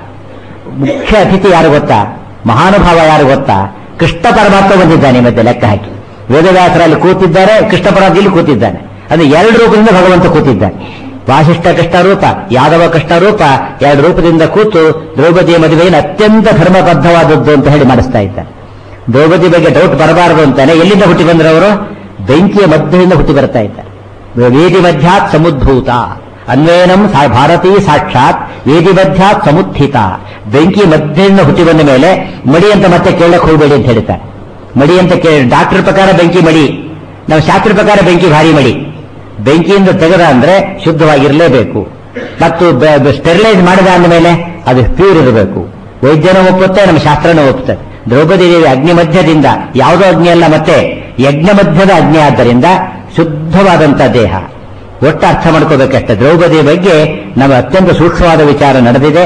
ಮುಖ್ಯ ಅತಿಥಿ ಯಾರು ಗೊತ್ತಾ? ಮಹಾನುಭಾವ ಯಾರು ಗೊತ್ತಾ? ಕೃಷ್ಣ ಪರಮಾತ್ಮ ಬಂದಿದ್ದಾನೆ ಮಧ್ಯೆ ಲೆಕ್ಕ ಹಾಕಿ. ವೇದವ್ಯಾಸರಲ್ಲಿ ಕೂತಿದ್ದಾರೆ, ಕೃಷ್ಣ ಪರಮಾತ್ಮ ಇಲ್ಲಿ ಕೂತಿದ್ದಾನೆ. ಅಂದ್ರೆ ಎರಡು ರೂಪದಿಂದ ಭಗವಂತ ಕೂತಿದ್ದಾನೆ. ವಾಸಿಷ್ಠ ಕೃಷ್ಣ ರೂಪ, ಯಾದವ ಕೃಷ್ಣ ರೂಪ, ಎರಡು ರೂಪದಿಂದ ಕೂತು ದ್ರೌಪದಿಯ ಮದುವೆಯನ್ನು ಅತ್ಯಂತ ಧರ್ಮಬದ್ಧವಾದದ್ದು ಅಂತ ಹೇಳಿ ಮಾಡಿಸ್ತಾ ಇದ್ದಾರೆ. ದ್ರೌಪದಿ ಬಗ್ಗೆ ಡೌಟ್ ಬರಬಾರದು ಅಂತಾನೆ ಎಲ್ಲಿಂದ ಹುಟ್ಟಿ ಬಂದ್ರವರು? ಬೆಂಕಿಯ ಮಧ್ಯದಿಂದ ಹುಟ್ಟಿ ಬರ್ತಾ ಇದ್ದಾರೆ. ವೇದಿ ಮಧ್ಯಾತ್ ಸಮುದ್ಭೂತ ಅನ್ವೇನಂ ಭಾರತೀ ಸಾಕ್ಷಾತ್ ವೇದಿ ಮಧ್ಯಾತ್ ಸಮುತ್ಥಿತ. ಬೆಂಕಿ ಮಧ್ಯದಿಂದ ಹುಟ್ಟಿ ಬಂದ ಮೇಲೆ ಮಡಿ ಅಂತ ಮತ್ತೆ ಕೇಳಕ್ ಹೋಗಬೇಡಿ ಅಂತ ಹೇಳ್ತಾರೆ. ಮಡಿ ಅಂತ ಡಾಕ್ಟರ್ ಪ್ರಕಾರ ಬೆಂಕಿ ಮಡಿ, ನಾವು ಶಾಸ್ತ್ರ ಪ್ರಕಾರ ಬೆಂಕಿ ಭಾರಿ ಮಡಿ. ಬೆಂಕಿಯಿಂದ ತೆಗೆದ ಅಂದ್ರೆ ಶುದ್ಧವಾಗಿರಲೇಬೇಕು. ಮತ್ತು ಸ್ಟೆರಿಲೈಸ್ ಮಾಡಿದ ಅಂದಮೇಲೆ ಅದು ಪ್ಯೂರ್ ಇರಬೇಕು. ವೈದ್ಯನೂ ಒಪ್ಪುತ್ತೆ, ನಮ್ಮ ಶಾಸ್ತ್ರನೂ ಒಪ್ಪುತ್ತೆ. ದ್ರೌಪದಿ ದೇವಿ ಅಗ್ನಿ ಮಧ್ಯದಿಂದ, ಯಾವುದೋ ಅಗ್ನಿ ಅಲ್ಲ, ಮತ್ತೆ ಯಜ್ಞ ಮಧ್ಯದ ಅಗ್ನಿ, ಆದ್ದರಿಂದ ಶುದ್ಧವಾದಂತ ದೇಹ. ಒಟ್ಟು ಅರ್ಥ ಮಾಡ್ಕೋಬೇಕಷ್ಟೆ. ದ್ರೌಪದಿಯ ಬಗ್ಗೆ ನಮ್ಮ ಅತ್ಯಂತ ಸೂಕ್ಷ್ಮವಾದ ವಿಚಾರ ನಡೆದಿದೆ,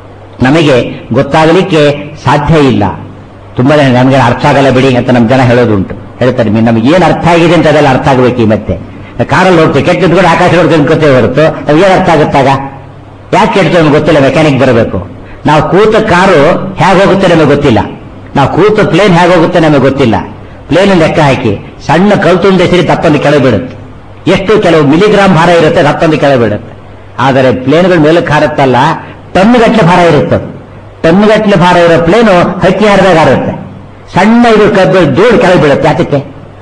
ನಮಗೆ ಗೊತ್ತಾಗಲಿಕ್ಕೆ ಸಾಧ್ಯ ಇಲ್ಲ. ತುಂಬಾ ಜನ ನಮಗೆ ಅರ್ಥ ಆಗಲ್ಲ ಬಿಡಿ ಅಂತ ನಮ್ಮ ಜನ ಹೇಳೋದುಂಟು. ಹೇಳ್ತಾರೆ, ನಮ್ಗೆ ಏನು ಅರ್ಥ ಆಗಿದೆ ಅಂತ ಅದೆಲ್ಲ ಅರ್ಥ ಆಗಬೇಕು. ಈ ಮತ್ತೆ ಕಾರಲ್ಲಿ ಹೋಗ್ತೀವಿ, ಕೆಟ್ಟಿದ್ಕೊಂಡು ಆಕಾಶ ಹೊರತು ಹೊರತು ನಮ್ಗೇನು ಅರ್ಥ ಆಗುತ್ತಾಗ? ಯಾಕೆ ಕೆಡ್ತು ನಮ್ಗೆ ಗೊತ್ತಿಲ್ಲ, ಮೆಕ್ಯಾನಿಕ್ ಬರಬೇಕು. ನಾವು ಕೂತ ಕಾರು ಹೇಗೆ ಹೋಗುತ್ತೆ ನಮಗೆ ಗೊತ್ತಿಲ್ಲ, ನಾವು ಕೂತ ಪ್ಲೇನ್ ಹೇಗೆ ಹೋಗುತ್ತೆ ನಮಗೆ ಗೊತ್ತಿಲ್ಲ. ಪ್ಲೇನ್ ಲೆಕ್ಕ ಹಾಕಿ ಸಣ್ಣ ಕಲ್ತುಂಡೆ ಸೇರಿ ತಪ್ಪಂದು ಕೆಳಗೆ ಬೀಳುತ್ತೆ. ಎಷ್ಟು ಕೆಲವು ಮಿಲಿಗ್ರಾಮ್ ಭಾರ ಇರುತ್ತೆ, ತಪ್ಪಂದು ಕೆಳಗೆ ಬೀಳುತ್ತೆ. ಆದರೆ ಪ್ಲೇನ್ಗಳ ಮೇಲಕ್ಕೆ ಹಾರುತ್ತಲ್ಲ, ಟನ್ಗಟ್ಟಲೆ ಭಾರ ಇರುತ್ತೆ. ಟನ್ಗಟ್ಟಲೆ ಭಾರ ಇರೋ ಪ್ಲೇನು ಹಕ್ಕಿ ಹಾರಿದಾಗ ಹಾರುತ್ತೆ. ಸಣ್ಣ ಇದು ಧೂಳು ಕೆಳಗೆ ಬೀಳುತ್ತೆ. ಅದಕ್ಕೆ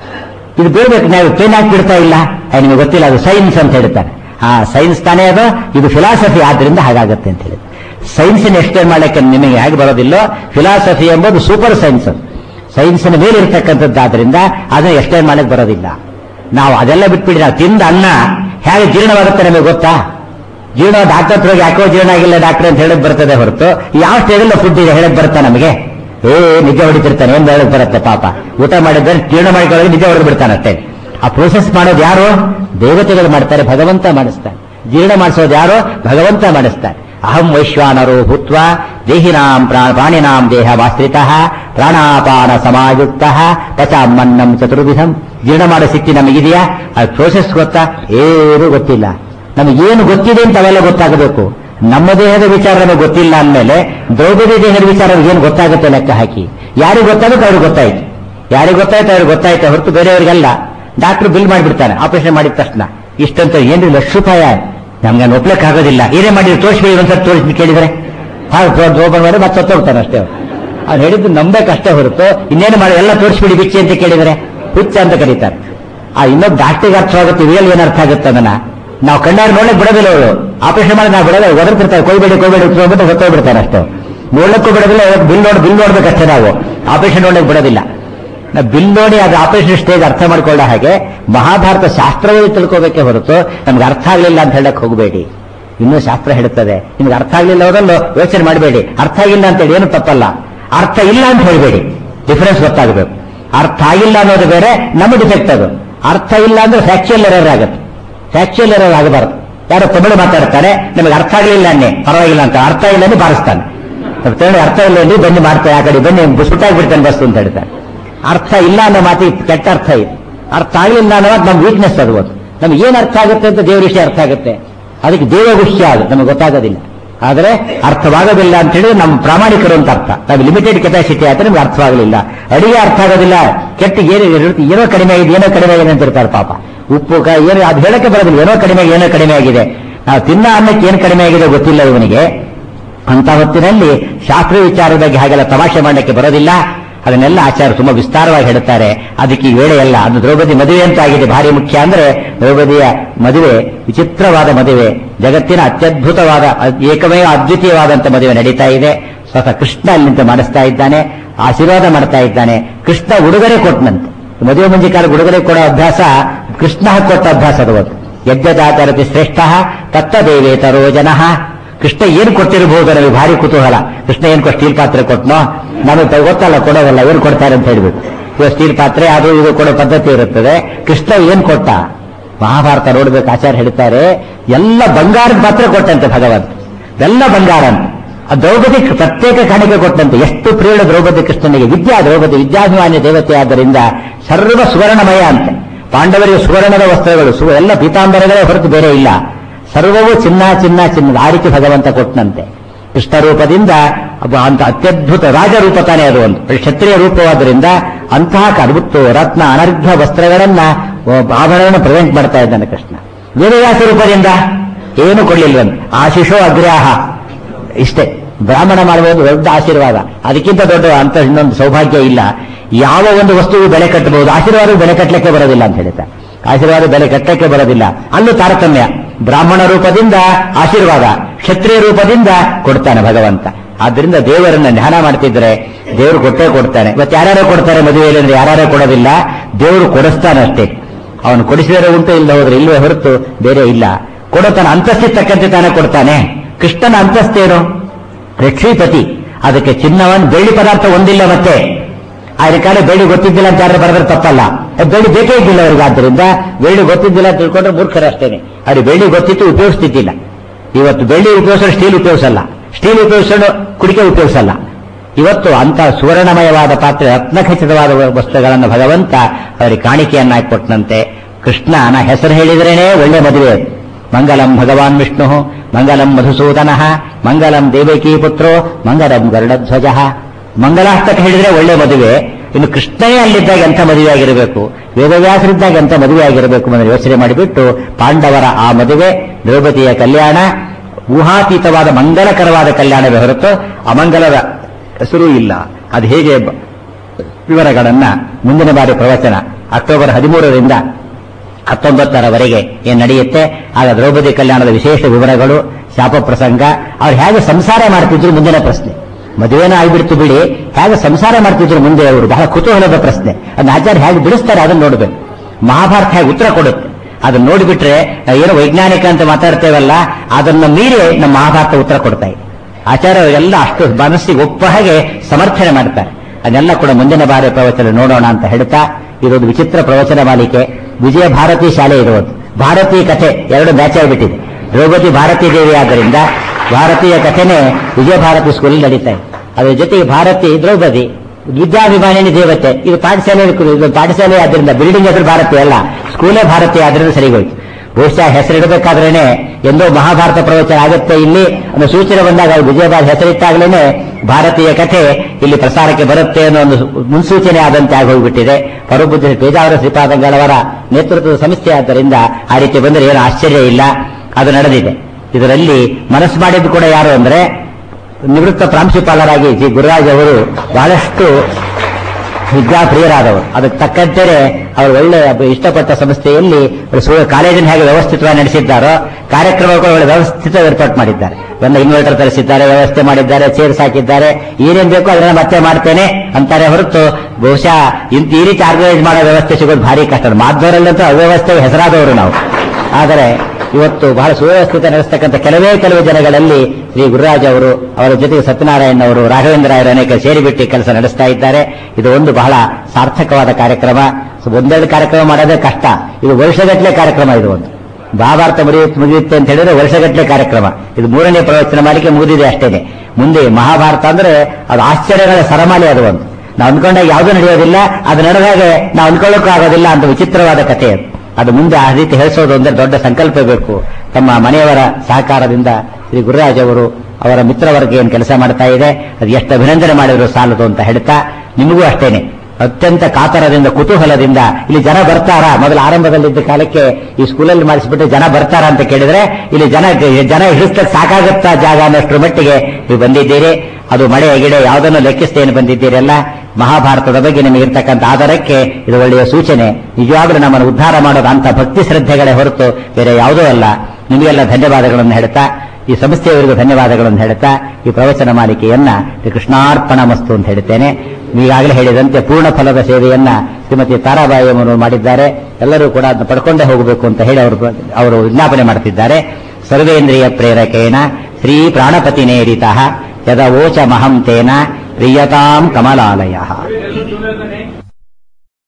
ಇದು ಬೀಳ್ಬೇಕು, ನಾವು ಪ್ಲೇನ್ ಹಾಕಿ ಬಿಡ್ತಾ ಇಲ್ಲ, ನಿಮಗೆ ಗೊತ್ತಿಲ್ಲ, ಅದು ಸೈನ್ಸ್ ಅಂತ ಹೇಳ್ತಾರೆ. ಆ ಸೈನ್ಸ್ ತಾನೇ ಅದು, ಇದು ಫಿಲಾಸಫಿ, ಆದ್ರಿಂದ ಹಾಗಾಗತ್ತೆ ಅಂತ ಹೇಳಿ. ಸೈನ್ಸಿನ ಎಕ್ಸ್ಪ್ಲೇನ್ ಮಾಡಕ್ಕೆ ನಿಮಗೆ ಹೇಗೆ ಬರೋದಿಲ್ಲೋ, ಫಿಲಾಸಫಿ ಎಂಬುದು ಸೂಪರ್ ಸೈನ್ಸ್, ಸೈನ್ಸಿನ ಮೇಲೆ ಇರತಕ್ಕಂಥದ್ದಾದ್ರಿಂದ ಅದನ್ನ ಎಕ್ಸ್ಪ್ಲೇನ್ ಮಾಡಕ್ಕೆ ಬರೋದಿಲ್ಲ. ನಾವು ಅದೆಲ್ಲ ಬಿಟ್ಬಿಡಿ. ನಾವು ತಿಂದ ಅನ್ನ ಹೇಗೆ ಜೀರ್ಣವಾಗುತ್ತೆ ನಮಗೆ ಗೊತ್ತಾ? ಜೀರ್ಣ ಡಾಕ್ಟರ್ ಹತ್ರ ಯಾಕೋ ಜೀರ್ಣ ಆಗಿಲ್ಲ ಡಾಕ್ಟರ್ ಅಂತ ಹೇಳಕ್ ಬರ್ತದೆ ಹೊರತು, ಯಾವ ಸ್ಟೇಜಲ್ಲ ಫುಡ್ ಇದೆ ಹೇಳಕ್ ಬರುತ್ತಾ ನಮಗೆ? ನಿಜ ಹೊಡಿತಿರ್ತಾನೆ, ಏನ್ ಹೇಳಕ್ ಬರುತ್ತೆ ಪಾಪ. ಊಟ ಮಾಡಿದ್ರೆ ಜೀರ್ಣ ಮಾಡಿಕೊಳ್ಳೋದು ನಿಜ ಹೊಡೆದು ಬಿಡ್ತಾನಷ್ಟೇ. ಆ ಪ್ರೋಸೆಸ್ ಮಾಡೋದು ಯಾರು? ದೇವತೆಗಳು ಮಾಡ್ತಾರೆ, ಭಗವಂತ ಮಾಡಿಸ್ತಾನೆ. ಜೀರ್ಣ ಮಾಡಿಸೋದು ಯಾರು? ಭಗವಂತ ಮಾಡಿಸ್ತಾನೆ. ಅಹಂ ವೈಶ್ವಾನರೋ ಭೂತ್ವ ದೇಹಿನಾಂ ಪ್ರಾಣಿನಾಂ ದೇಹವಾಶ್ರಿತ ಪ್ರಾಣಾಪಾನ ಸಮಾಯುಕ್ತ ಪಚಾಮನ್ನಂ ಚತುರ್ವಿಧಂ. ಜೀರ್ಣ ಮಾಡೋ ಸ್ಥಿತಿ ನಮಗಿದೆಯಾ? ಅದು ಪ್ರೋಸೆಸ್ ಗೊತ್ತಾ? ಏನೂ ಗೊತ್ತಿಲ್ಲ. ನಮಗೇನು ಗೊತ್ತಿದೆ ಅಂತ ಅವೆಲ್ಲ ಗೊತ್ತಾಗಬೇಕು. ನಮ್ಮ ದೇಹದ ವಿಚಾರ ನಮಗೆ ಗೊತ್ತಿಲ್ಲ ಅಂದಮೇಲೆ ದ್ರೌಪದಿ ದೇಹದ ವಿಚಾರ ಏನು ಗೊತ್ತಾಗುತ್ತೆ ಲೆಕ್ಕ ಹಾಕಿ. ಯಾರಿಗೆ ಗೊತ್ತಾಗುತ್ತೆ ಅವ್ರಿಗೆ ಗೊತ್ತಾಯ್ತು, ಯಾರಿಗೆ ಗೊತ್ತಾಯ್ತು ಅವ್ರಿಗೆ ಗೊತ್ತಾಯ್ತು ಹೊರತು ಬೇರೆಯವರಿಗೆಲ್ಲ. ಡಾಕ್ಟರ್ ಬಿಲ್ ಮಾಡಿಬಿಡ್ತಾನೆ ಆಪರೇಷನ್ ಮಾಡಿದ ತಕ್ಷಣ, ಇಷ್ಟಂತ ಏನು ಲಕ್ಷ ರೂಪಾಯಿ, ನಮ್ಗೆ ಒಪ್ಲಕ್ಕೆ ಆಗೋದಿಲ್ಲ. ಏನೇ ಮಾಡಿ ತೋರಿಸ್ಬೇಡಿ, ಒಂದ್ಸರಿ ತೋರಿಸಿ ಕೇಳಿದ್ರೆ ಓಪನ್ ಮಾಡಿ ಮತ್ತೆ ಹೋಗ್ತಾನೆ ಅಷ್ಟೇ. ಅವ್ನು ಹೇಳಿದ್ದು ನಂಬೇಕಷ್ಟೇ ಹೊರತು ಇನ್ನೇನು ಮಾಡಿ ಎಲ್ಲ ತೋರಿಸ್ಬಿಡಿ ಬಿಚ್ಚಿ ಅಂತ ಕೇಳಿದರೆ ಹುಚ್ಚ ಅಂತ ಕರೀತಾರೆ. ಆ ಇನ್ನೊಬ್ಬ ಡಾಕ್ಟರ್ಗೆ ಅರ್ಥವಾಗುತ್ತೆ, ರಿಯಲ್ ಏನು ಅರ್ಥ ಆಗುತ್ತೆ ಅದನ್ನ ನಾವು ಕಣ್ಣಾರು ನೋಡಕ್ ಬಿಡೋದಿಲ್ಲ. ಅವಳು ಆಪರೇಷನ್ ಮಾಡಿ ನಾವು ಬಿಡೋದಿಲ್ಲ, ಒದರ್ತಿರ್ತಾರೆ, ಕೊಯ್ಬೇಡಿ ಉತ್ಕೊಂಡ್ಬಿಟ್ಟು ಹೊತ್ತೋಗ್ಬಿಡ್ತಾರೆ ಅಷ್ಟು. ನೋಡಕ್ಕೂ ಬಿಡೋದಿಲ್ಲ, ಬಿಲ್ ನೋಡ್ಬೇಕಷ್ಟೇ. ನಾವು ಆಪರೇಷನ್ ನೋಡಕ್ ಬಿಡೋದಿಲ್ಲ. ನಾವು ಬಿಲ್ ನೋಡಿ ಅದು ಆಪರೇಷನ್ ಸ್ಟೇಜ್ ಅರ್ಥ ಮಾಡ್ಕೊಳ್ಳೋ ಹಾಗೆ ಮಹಾಭಾರತ ಶಾಸ್ತ್ರವೇ ತಿಳ್ಕೋಬೇಕೇ ಹೊರತು ನಮ್ಗೆ ಅರ್ಥ ಆಗ್ಲಿಲ್ಲ ಅಂತ ಹೇಳಕ್ ಹೋಗಬೇಡಿ. ಇನ್ನೂ ಶಾಸ್ತ್ರ ಹೇಳುತ್ತದೆ, ನಿಮ್ಗೆ ಅರ್ಥ ಆಗ್ಲಿಲ್ಲ ಹೋದಲ್ಲೋ ಯೋಚನೆ ಮಾಡಬೇಡಿ. ಅರ್ಥ ಆಗಿಲ್ಲ ಅಂತೇಳಿ ಏನು ತಪ್ಪಲ್ಲ, ಅರ್ಥ ಇಲ್ಲ ಅಂತ ಹೇಳಬೇಡಿ. ಡಿಫರೆನ್ಸ್ ಗೊತ್ತಾಗಬೇಕು. ಅರ್ಥ ಆಗಿಲ್ಲ ಅನ್ನೋದು ಬೇರೆ, ನಮ್ಮ ಡಿಫೆಕ್ಟ್ ಅದು. ಅರ್ಥ ಇಲ್ಲ ಅಂದ್ರೆ ಫ್ಯಾಕ್ಚುಯಲ್ ಎರರ್ ಆಗುತ್ತೆ. ಫ್ಯಾಕ್ಚುಯಲ್ ಎರರ್ ಆಗಬಾರ್ದು. ಯಾರೋ ತಮಿಳು ಮಾತಾಡ್ತಾರೆ, ನಿಮಗೆ ಅರ್ಥ ಆಗಲಿಲ್ಲ ಅನ್ನೇ ಪರವಾಗಿಲ್ಲ ಅಂತ, ಅರ್ಥ ಇಲ್ಲ ಅಂದ್ರೆ ಬಾರಿಸ್ತಾನೆ. ಅರ್ಥ ಇಲ್ಲ ಅಂದ್ರೆ ಬನ್ನಿ ಮಾಡ್ತಾರೆ, ಆ ಕಡೆ ಬನ್ನಿ ಸುಟ್ಟಾಗ್ಬಿಡ್ತಾನೆ ಬಸ್ತು ಅಂತ ಹೇಳ್ತಾರೆ. ಅರ್ಥ ಇಲ್ಲ ಅನ್ನೋ ಮಾತಿ ಕೆಟ್ಟ ಅರ್ಥ ಇದೆ. ಅರ್ಥ ಆಗಲಿಲ್ಲ ಅನ್ನೋ ನಮ್ ವೀಕ್ನೆಸ್ ಅದು. ನಮ್ಗೆ ಏನ್ ಅರ್ಥ ಆಗುತ್ತೆ ಅಂತ ದೇವ್ರ ವಿಷಯ ಅರ್ಥ ಆಗುತ್ತೆ, ಅದಕ್ಕೆ ದೇವ ವಿಷಯ ಅದು ನಮಗೆ ಗೊತ್ತಾಗೋದಿಲ್ಲ. ಆದರೆ ಅರ್ಥವಾಗೋದಿಲ್ಲ ಅಂತ ಹೇಳಿದ್ರೆ ನಮ್ಮ ಪ್ರಾಮಾಣಿಕರು ಅಂತ ಅರ್ಥ. ನಾವು ಲಿಮಿಟೆಡ್ ಕೆಪಾಸಿಟಿ ಆದ್ರೆ ನಮ್ಗೆ ಅರ್ಥವಾಗಲಿಲ್ಲ. ಅಡಿಗೆ ಅರ್ಥ ಆಗೋದಿಲ್ಲ, ಕೆಟ್ಟ ಏನೋ ಕಡಿಮೆ ಆಗಿದೆ, ಏನೋ ಕಡಿಮೆ ಆಗಿದೆ ಅಂತ ಇರ್ತಾರೆ ಪಾಪ. ಉಪ್ಪು ಏನು ಅದು ಹೇಳಕ್ಕೆ ಬರೋದಿಲ್ಲ, ಏನೋ ಕಡಿಮೆ ಆಗಿದೆ. ನಾವು ತಿನ್ನ ಅನ್ನಕ್ಕೆ ಏನು ಕಡಿಮೆ ಆಗಿದೆ ಗೊತ್ತಿಲ್ಲ ಇವನಿಗೆ. ಅಂತ ಹೊತ್ತಿನಲ್ಲಿ ಶಾಸ್ತ್ರೀಯ ವಿಚಾರದ ಬಗ್ಗೆ ಹಾಗೆಲ್ಲ ತಮಾಷೆ ಮಾಡಲಿಕ್ಕೆ ಬರೋದಿಲ್ಲ. ಅದನ್ನೆಲ್ಲ ಆಚಾರ್ಯ ತುಂಬಾ ವಿಸ್ತಾರವಾಗಿ ಹೇಳುತ್ತಾರೆ. ಅದಕ್ಕೆ ಈ ವೇಳೆ ಅಲ್ಲ, ಅದು ದ್ರೌಪದಿ ಮದುವೆ ಅಂತ ಆಗಿದೆ. ಭಾರಿ ಮುಖ್ಯ ಅಂದ್ರೆ ದ್ರೌಪದಿಯ ಮದುವೆ ವಿಚಿತ್ರವಾದ ಮದುವೆ, ಜಗತ್ತಿನ ಅತ್ಯದ್ಭುತವಾದ ಏಕಮೇವ ಅದ್ವಿತೀಯವಾದಂತ ಮದುವೆ ನಡೀತಾ ಇದೆ. ಸ್ವತಃ ಕೃಷ್ಣ ಅಲ್ಲಿಂದ ಮಾಡಿಸ್ತಾ ಇದ್ದಾನೆ, ಆಶೀರ್ವಾದ ಮಾಡ್ತಾ ಇದ್ದಾನೆ. ಕೃಷ್ಣ ಉಡುಗೊರೆ ಕೊಟ್ಟನಂತೆ. ಮದುವೆ ಮುಂಜಿ ಕಾಲ ಉಡುಗೊರೆ ಕೊಡೋ ಅಭ್ಯಾಸ ಕೃಷ್ಣ ಕೊಟ್ಟ ಅಭ್ಯಾಸ ಅದು. ಯಜ್ಞದಾಚರತಿ ಶ್ರೇಷ್ಠ ತತ್ತದೇವೇತರೋ ಜನಃ. ಕೃಷ್ಣ ಏನು ಕೊಟ್ಟಿರಬಹುದು ನಮಗೆ ಭಾರಿ ಕುತೂಹಲ. ಕೃಷ್ಣ ಏನ್ ಸ್ಟೀಲ್ ಪಾತ್ರೆ ಕೊಟ್ಟನೋ ನಮಗೆ ಗೊತ್ತಲ್ಲ, ಕೊಡೋದಲ್ಲ, ಏನು ಕೊಡ್ತಾರೆ ಅಂತ ಹೇಳ್ಬಿಟ್ಟು. ಇವಾಗ ಸ್ಟೀಲ್ ಪಾತ್ರೆ ಅದು ಇದು ಕೊಡೋ ಪದ್ಧತಿ ಇರುತ್ತದೆ. ಕೃಷ್ಣ ಏನ್ ಕೊಟ್ಟ? ಮಹಾಭಾರತ ನೋಡ್ಬೇಕು, ಆಚಾರ್ಯ ಹೇಳ್ತಾರೆ ಎಲ್ಲ ಬಂಗಾರದ ಪಾತ್ರೆ ಕೊಟ್ಟಂತೆ ಭಗವಂತ, ಎಲ್ಲ ಬಂಗಾರ ಅಂತ. ಆ ದ್ರೌಪದಿ ಪ್ರತ್ಯೇಕ ಕಾಣಿಕೆ ಕೊಟ್ಟಂತೆ. ಎಷ್ಟು ಪ್ರಿಯ ದ್ರೌಪದಿ ಕೃಷ್ಣನಿಗೆ. ದ್ರೌಪದಿ ವಿದ್ಯಾಭಿಮಾನಿ ದೇವತೆ ಆದ್ದರಿಂದ ಸರ್ವ ಸುವರ್ಣಮಯ ಅಂತೆ. ಪಾಂಡವರಿಗೆ ಸುವರ್ಣದ ವಸ್ತ್ರಗಳು, ಎಲ್ಲ ಪೀತಾಂಬರಗಳೇ ಹೊರತು ಬೇರೆ ಇಲ್ಲ. ಸರ್ವವೂ ಚಿನ್ನ ಆ ರೀತಿ ಭಗವಂತ ಕೊಟ್ಟನಂತೆ. ಕೃಷ್ಣ ರೂಪದಿಂದ ಅಂತ ಅತ್ಯದ್ಭುತ ರಾಜರೂಪ ತಾನೇ ಅದು. ಒಂದು ಕ್ಷತ್ರಿಯ ರೂಪವಾದ್ದರಿಂದ ಅಂತಹ ಅದ್ಭುತ ರತ್ನ ಅನರ್ಘ್ಯ ವಸ್ತ್ರಗಳನ್ನ ಆಭರಣವನ್ನು ಪ್ರೆಸೆಂಟ್ ಮಾಡ್ತಾ ಇದ್ದಾನೆ ಕೃಷ್ಣ. ವೇದವ್ಯಾಸ ರೂಪದಿಂದ ಏನು ಕೊಡ್ಲಿಲ್ವಂತೆ. ಆಶಿಷೋ ಅಗ್ರಾಹ, ಇಷ್ಟೇ ಬ್ರಾಹ್ಮಣ ಮಾಡುವುದು ದೊಡ್ಡ ಆಶೀರ್ವಾದ. ಅದಕ್ಕಿಂತ ದೊಡ್ಡ ಅಂತ ಇನ್ನೊಂದು ಸೌಭಾಗ್ಯ ಇಲ್ಲ. ಯಾವ ಒಂದು ವಸ್ತುವು ಬೆಲೆ ಕಟ್ಟಬಹುದು, ಆಶೀರ್ವಾದ ಬೆಲೆ ಕಟ್ಟಲಿಕ್ಕೆ ಬರೋದಿಲ್ಲ ಅಂತ ಹೇಳ್ತಾರೆ. ಆಶೀರ್ವಾದ ಬೆಲೆ ಕಟ್ಟಕ್ಕೆ ಬರೋದಿಲ್ಲ. ಅಲ್ಲೂ ತಾರತಮ್ಯ. ಬ್ರಾಹ್ಮಣ ರೂಪದಿಂದ ಆಶೀರ್ವಾದ, ಕ್ಷತ್ರಿಯ ರೂಪದಿಂದ ಕೊಡ್ತಾನೆ ಭಗವಂತ. ಆದ್ರಿಂದ ದೇವರನ್ನ ಧ್ಯಾನ ಮಾಡ್ತಿದ್ರೆ ದೇವರು ಕೊಟ್ಟೇ ಕೊಡ್ತಾನೆ. ಇವತ್ತು ಯಾರ್ಯಾರೋ ಕೊಡ್ತಾರೆ ಮದುವೆಯಲ್ಲಿ ಅಂದ್ರೆ ಯಾರ್ಯಾರೋ ಕೊಡೋದಿಲ್ಲ, ದೇವರು ಕೊಡಿಸ್ತಾನೆ ಅಷ್ಟೇ. ಅವನು ಕೊಡಿಸಿದರೆ ಉಂಟು, ಇಲ್ಲ ಹೋದ್ರೆ ಇಲ್ಲವೇ ಹೊರತು ಬೇರೆ ಇಲ್ಲ. ಕೊಡೋತಾನೆ, ಅಂತಸ್ತಿಗೆ ತಕ್ಕಂತೆ ತಾನೇ ಕೊಡ್ತಾನೆ. ಕೃಷ್ಣನ ಅಂತಸ್ತೇನು? ಲಕ್ಷ್ಮೀಪತಿ. ಅದಕ್ಕೆ ಚಿನ್ನವನ್ನು ಬೆಳ್ಳಿ ಪದಾರ್ಥ ಒಂದಿಲ್ಲ. ಮತ್ತೆ ಆ ಕಾಲ ಬೆಳ್ಳಿ ಗೊತ್ತಿದ್ದಿಲ್ಲ ಅಂತ ಯಾರು ಬರೆದ್ರೆ ತಪ್ಪಲ್ಲ. ಬೆಳ್ಳಿ ಬೇಕೇ ಇದ್ದಿಲ್ಲ ಅವ್ರಿಗೆ. ಆದ್ದರಿಂದ ಬೆಳ್ಳಿ ಗೊತ್ತಿದ್ದಿಲ್ಲ ಅಂತ ತಿಳ್ಕೊಂಡ್ರೆ ಮೂರ್ಖರು ಅಷ್ಟೇನೆ. ಅವ್ರಿಗೆ ಬೆಳ್ಳಿ ಗೊತ್ತಿತ್ತು, ಉಪಯೋಗಿಸ್ತಿದ್ದಿಲ್ಲ. ಇವತ್ತು ಬೆಳ್ಳಿ ಉಪಯೋಗಿಸೋದು ಸ್ಟೀಲ್ ಉಪಯೋಗಿಸಲ್ಲ, ಸ್ಟೀಲ್ ಉಪಯೋಗಿಸೋದು ಕುಡಿಕೆ ಉಪಯೋಗಿಸಲ್ಲ. ಇವತ್ತು ಅಂತ ಸುವರ್ಣಮಯವಾದ ಪಾತ್ರೆ, ರತ್ನಖಚಿತವಾದ ವಸ್ತುಗಳನ್ನು ಭಗವಂತ ಅವರಿಗೆ ಕಾಣಿಕೆಯನ್ನಾಗಿ ಕೊಟ್ಟನಂತೆ. ಕೃಷ್ಣನ ಹೆಸರು ಹೇಳಿದ್ರೇನೆ ಒಳ್ಳೆ ಮದುವೆ. ಮಂಗಲಂ ಭಗವಾನ್ ವಿಷ್ಣು, ಮಂಗಲಂ ಮಧುಸೂದನ, ಮಂಗಲಂ ದೇವಕೀ ಪುತ್ರೋ, ಮಂಗಲಂ ಗರುಡಧ್ವಜ. ಮಂಗಲಾಷ್ಟಕ ಹೇಳಿದ್ರೆ ಒಳ್ಳೆ ಮದುವೆ. ಇನ್ನು ಕೃಷ್ಣನೇ ಅಲ್ಲಿದ್ದಾಗ ಎಂಥ ಮದುವೆ ಆಗಿರಬೇಕು, ವೇದವ್ಯಾಸರಿದ್ದಾಗ ಎಂಥ ಮದುವೆ ಆಗಿರಬೇಕು ಅನ್ನೋದು ಯೋಚನೆ ಮಾಡಿಬಿಟ್ಟು ಪಾಂಡವರ ಆ ಮದುವೆ, ದ್ರೌಪದಿಯ ಕಲ್ಯಾಣ ಊಹಾತೀತವಾದ ಮಂಗಲಕರವಾದ ಕಲ್ಯಾಣವೇ ಹೊರತು ಅಮಂಗಲದ ಹೆಸರೂ ಇಲ್ಲ. ಅದು ಹೇಗೆ ವಿವರಗಳನ್ನ ಮುಂದಿನ ಬಾರಿ ಪ್ರವಚನ ಅಕ್ಟೋಬರ್ 13ರಿಂದ 19ರವರೆಗೆ ಏನ್ ನಡೆಯುತ್ತೆ. ಆಗ ದ್ರೌಪದಿ ಕಲ್ಯಾಣದ ವಿಶೇಷ ವಿವರಗಳು, ಶಾಪ ಪ್ರಸಂಗ, ಅವ್ರು ಹೇಗೆ ಸಂಸಾರ ಮಾಡ್ತಿದ್ರು ಮುಂದಿನ ಪ್ರಶ್ನೆ. ಮದುವೆನೂ ಆಗಿಬಿಡ್ತು ಬಿಡಿ, ಹೇಗೆ ಸಂಸಾರ ಮಾಡ್ತಿದ್ರು ಮುಂದೆ ಅವರು, ಬಹಳ ಕುತೂಹಲದ ಪ್ರಶ್ನೆ. ಅದನ್ನ ಆಚಾರ್ಯ ಹೇಗೆ ಬಿಡಿಸ್ತಾರೆ ಅದನ್ನು ನೋಡ್ಬೇಕು. ಮಹಾಭಾರತ ಹೇಗೆ ಉತ್ತರ ಕೊಡುತ್ತೆ ಅದನ್ನ ನೋಡಿಬಿಟ್ರೆ, ಏನೋ ವೈಜ್ಞಾನಿಕ ಅಂತ ಮಾತಾಡ್ತೇವಲ್ಲ, ಅದನ್ನ ಮೀರಿ ನಮ್ಮ ಮಹಾಭಾರತ ಉತ್ತರ ಕೊಡ್ತಾ ಇದೆ. ಆಚಾರ್ಯ ಎಲ್ಲ ಅಷ್ಟು ಮನಸ್ಸಿಗೆ ಒಪ್ಪ ಹಾಗೆ ಸಮರ್ಥನೆ ಮಾಡ್ತಾರೆ. ಅದನ್ನೆಲ್ಲ ಕೂಡ ಮುಂದಿನ ಬಾರಿ ಪ್ರವಚನ ನೋಡೋಣ ಅಂತ ಹೇಳ್ತಾ, ಇದೊಂದು ವಿಚಿತ್ರ ಪ್ರವಚನ ಮಾಲಿಕೆ. ವಿಜಯ ಭಾರತಿ ಶಾಲೆ ಇರುವುದು. ಭಾರತೀಯ ಕಥೆ ಎರಡು ಮ್ಯಾಚ್ ಆಗಿಬಿಟ್ಟಿದೆ. ದ್ರೌಪದಿ ಭಾರತೀ ದೇವಿ ಆದ್ದರಿಂದ ಭಾರತೀಯ ಕಥೆನೇ ವಿಜಯ ಭಾರತಿ ಸ್ಕೂಲ್ ನಡೀತಾ ಇದೆ. ಅದರ ಜೊತೆಗೆ ಭಾರತಿ ದ್ರೌಪದಿ ವಿದ್ಯಾಭಿಮಾನಿನಿ ದೇವತೆ. ಇದು ಪಾಠಶಾಲೆ ಆದ್ದರಿಂದ ಬಿಲ್ಡಿಂಗ್ ಹೆಸರು ಭಾರತೀಯ ಅಲ್ಲ, ಸ್ಕೂಲೇ ಭಾರತೀಯ ಆದ್ರಿಂದ ಸರಿಗೋಯ್ತು. ಬಹುಶಃ ಹೆಸರಿಡಬೇಕಾದ್ರೇನೆ ಎಂದೋ ಮಹಾಭಾರತ ಪ್ರವಚನ ಆಗುತ್ತೆ ಇಲ್ಲಿ ಅನ್ನೋ ಸೂಚನೆ ಬಂದಾಗ ವಿಜಯ ಭಾರತಿ ಹೆಸರಿಟ್ಟಾಗಲೇ ಭಾರತೀಯ ಕಥೆ ಇಲ್ಲಿ ಪ್ರಸಾರಕ್ಕೆ ಬರುತ್ತೆ ಅನ್ನೋ ಒಂದು ಮುನ್ಸೂಚನೆ ಆದಂತೆ ಆಗೋಗ್ಬಿಟ್ಟಿದೆ. ಪರಬುದ್ಧ ಪೇಜಾವರ ಶ್ರೀಪಾದಂಗಳವರ ನೇತೃತ್ವದ ಸಂಸ್ಥೆ ಆದ್ದರಿಂದ ಆ ರೀತಿ ಬಂದರೆ ಏನು ಆಶ್ಚರ್ಯ ಇಲ್ಲ. ಅದು ನಡೆದಿದೆ. ಇದರಲ್ಲಿ ಮನಸ್ಸು ಮಾಡಿದ್ದು ಕೂಡ ಯಾರು ಅಂದ್ರೆ ನಿವೃತ್ತ ಪ್ರಾಂಶುಪಾಲರಾಗಿ ಜಿ ಗುರುರಾಜ್ ಅವರು ಬಹಳಷ್ಟು ವಿದ್ಯಾಪ್ರಿಯರಾದವರು. ಅದಕ್ಕೆ ತಕ್ಕಂತೆ ಅವರು ಒಳ್ಳೆ ಇಷ್ಟಪಟ್ಟ ಸಂಸ್ಥೆಯಲ್ಲಿ ಕಾಲೇಜನ್ನು ಹೇಗೆ ವ್ಯವಸ್ಥಿತವಾಗಿ ನಡೆಸಿದ್ದಾರೋ ಕಾರ್ಯಕ್ರಮಗಳು ಒಳ್ಳೆ ವ್ಯವಸ್ಥಿತ ಏರ್ಪಾಟ್ ಮಾಡಿದ್ದಾರೆ. ಒಂದು ಇನ್ವರ್ಟರ್ ತರಿಸಿದ್ದಾರೆ, ವ್ಯವಸ್ಥೆ ಮಾಡಿದ್ದಾರೆ, ಚೇರ್ಸ್ ಹಾಕಿದ್ದಾರೆ. ಏನೇನ್ ಬೇಕೋ ಅದನ್ನ ಮತ್ತೆ ಮಾಡ್ತೇನೆ ಅಂತಾರೆ ಹೊರತು ಬಹುಶಃ ಈ ರೀತಿ ಆರ್ಗನೈಸ್ ಮಾಡೋ ವ್ಯವಸ್ಥೆ ಸಿಗೋದು ಭಾರಿ ಕಷ್ಟ. ಮಾಧ್ಯಮದಲ್ಲಂತೂ ಅವ್ಯವಸ್ಥೆ ಹೆಸರಾದವರು ನಾವು. ಆದರೆ ಇವತ್ತು ಬಹಳ ಸುವ್ಯವಸ್ಥಿತ ನಡೆಸ್ತಕ್ಕಂಥ ಕೆಲವು ಜನಗಳಲ್ಲಿ ಶ್ರೀ ಗುರುರಾಜ್ ಅವರು, ಅವರ ಜೊತೆಗೆ ಸತ್ಯನಾರಾಯಣ ಅವರು, ರಾಘವೇಂದ್ರ ರಾಯರು ಅನೇಕ ಸೇರಿಬಿಟ್ಟು ಕೆಲಸ ನಡೆಸ್ತಾ ಇದ್ದಾರೆ. ಇದು ಒಂದು ಬಹಳ ಸಾರ್ಥಕವಾದ ಕಾರ್ಯಕ್ರಮ. ಒಂದೆರಡು ಕಾರ್ಯಕ್ರಮ ಮಾಡೋದೇ ಕಷ್ಟ, ಇದು ವರ್ಷಗಟ್ಟಲೆ ಕಾರ್ಯಕ್ರಮ. ಇದು ಒಂದು ಮಹಾಭಾರತ ಮುಗಿಯುತ್ತೆ ಅಂತ ಹೇಳಿದ್ರೆ ವರ್ಷಗಟ್ಟಲೆ ಕಾರ್ಯಕ್ರಮ. ಇದು 3ನೇ ಪ್ರವಚನ ಮಾಲಿಕೆ ಮುಗಿದಿದೆ ಅಷ್ಟೇನೆ. ಮುಂದೆ ಮಹಾಭಾರತ ಅಂದ್ರೆ ಅದು ಆಶ್ಚರ್ಯಗಳ ಸರಮಾಲೆ. ಅದು ಒಂದು ನಾವು ಅಂದ್ಕೊಂಡಾಗ ಯಾವುದೂ ನಡೆಯೋದಿಲ್ಲ, ಅದು ನಡೆದಾಗೆ ನಾವು ಅಂದ್ಕೊಳ್ಳೋಕ್ಕೂ ಆಗೋದಿಲ್ಲ ಅಂತ ವಿಚಿತ್ರವಾದ ಕಥೆ ಅದು. ಅದು ಮುಂದೆ ಆ ರೀತಿ ಹೇಳಿಸೋದು ಅಂದ್ರೆ ದೊಡ್ಡ ಸಂಕಲ್ಪ ಬೇಕು. ತಮ್ಮ ಮನೆಯವರ ಸಹಕಾರದಿಂದ ಶ್ರೀ ಗುರುರಾಜ್ ಅವರು ಅವರ ಮಿತ್ರವರ್ಗ ಏನು ಕೆಲಸ ಮಾಡ್ತಾ ಇದೆ, ಅದು ಎಷ್ಟು ಅಭಿನಂದನೆ ಮಾಡಿದ್ರು ಸಾಲದು ಅಂತ ಹೇಳ್ತಾ, ನಿಮಗೂ ಅಷ್ಟೇನೆ ಅತ್ಯಂತ ಕಾತರದಿಂದ ಕುತೂಹಲದಿಂದ ಇಲ್ಲಿ ಜನ ಬರ್ತಾರಾ, ಮೊದಲು ಆರಂಭದಲ್ಲಿದ್ದ ಕಾಲಕ್ಕೆ ಈ ಸ್ಕೂಲಲ್ಲಿ ಮಾಡಿಸ್ಬಿಟ್ಟು ಜನ ಬರ್ತಾರಾ ಅಂತ ಕೇಳಿದ್ರೆ ಇಲ್ಲಿ ಜನ ಹಿಡಿಸ್ತಕ್ಕೆ ಸಾಕಾಗುತ್ತಾ ಜಾಗ ಅನ್ನೋಷ್ಟ್ರ ಮಟ್ಟಿಗೆ ನೀವು ಬಂದಿದ್ದೀರಿ. ಅದು ಮಳೆ ಗಿಡ ಯಾವುದನ್ನು ಲೆಕ್ಕಿಸ್ತೇನೆ ಬಂದಿದ್ದೀರಲ್ಲ. ಮಹಾಭಾರತದ ಬಗ್ಗೆ ನಿಮಗಿರ್ತಕ್ಕಂಥ ಆಧಾರಕ್ಕೆ ಇದು ಒಳ್ಳೆಯ ಸೂಚನೆ. ನಿಜವಾಗ್ಲೂ ನಮ್ಮನ್ನು ಉದ್ಧಾರ ಮಾಡೋದು ಅಂತ ಭಕ್ತಿ ಶ್ರದ್ಧೆಗಳೇ ಹೊರತು ಬೇರೆ ಯಾವುದೂ ಅಲ್ಲ. ನಿಮಗೆಲ್ಲ ಧನ್ಯವಾದಗಳನ್ನು ಹೇಳ್ತಾ, ಈ ಸಂಸ್ಥೆಯವರಿಗೂ ಧನ್ಯವಾದಗಳನ್ನು ಹೇಳ್ತಾ ಈ ಪ್ರವಚನ ಮಾಲಿಕೆಯನ್ನ ಕೃಷ್ಣಾರ್ಪಣ ಮಸ್ತು ಅಂತ ಹೇಳ್ತೇನೆ. ಈಗಾಗಲೇ ಹೇಳಿದಂತೆ ಪೂರ್ಣ ಫಲದ ಸೇವೆಯನ್ನ ಶ್ರೀಮತಿ ತಾರಾಬಾಯಿ ಅವರು ಮಾಡಿದ್ದಾರೆ. ಎಲ್ಲರೂ ಕೂಡ ಅದನ್ನು ಪಡ್ಕೊಂಡೇ ಹೋಗಬೇಕು ಅಂತ ಹೇಳಿ ಅವರು ವಿಜ್ಞಾಪನೆ ಮಾಡ್ತಿದ್ದಾರೆ. ಸರ್ವೇಂದ್ರಿಯ ಪ್ರೇರಕೇಣ ಶ್ರೀ ಪ್ರಾಣಪತಿನೇರಿತಃ ಯದವೋಚ ಮಹಂ ತೇನ ಪ್ರಿಯತಾಂ ಕಮಲಾಲಯ.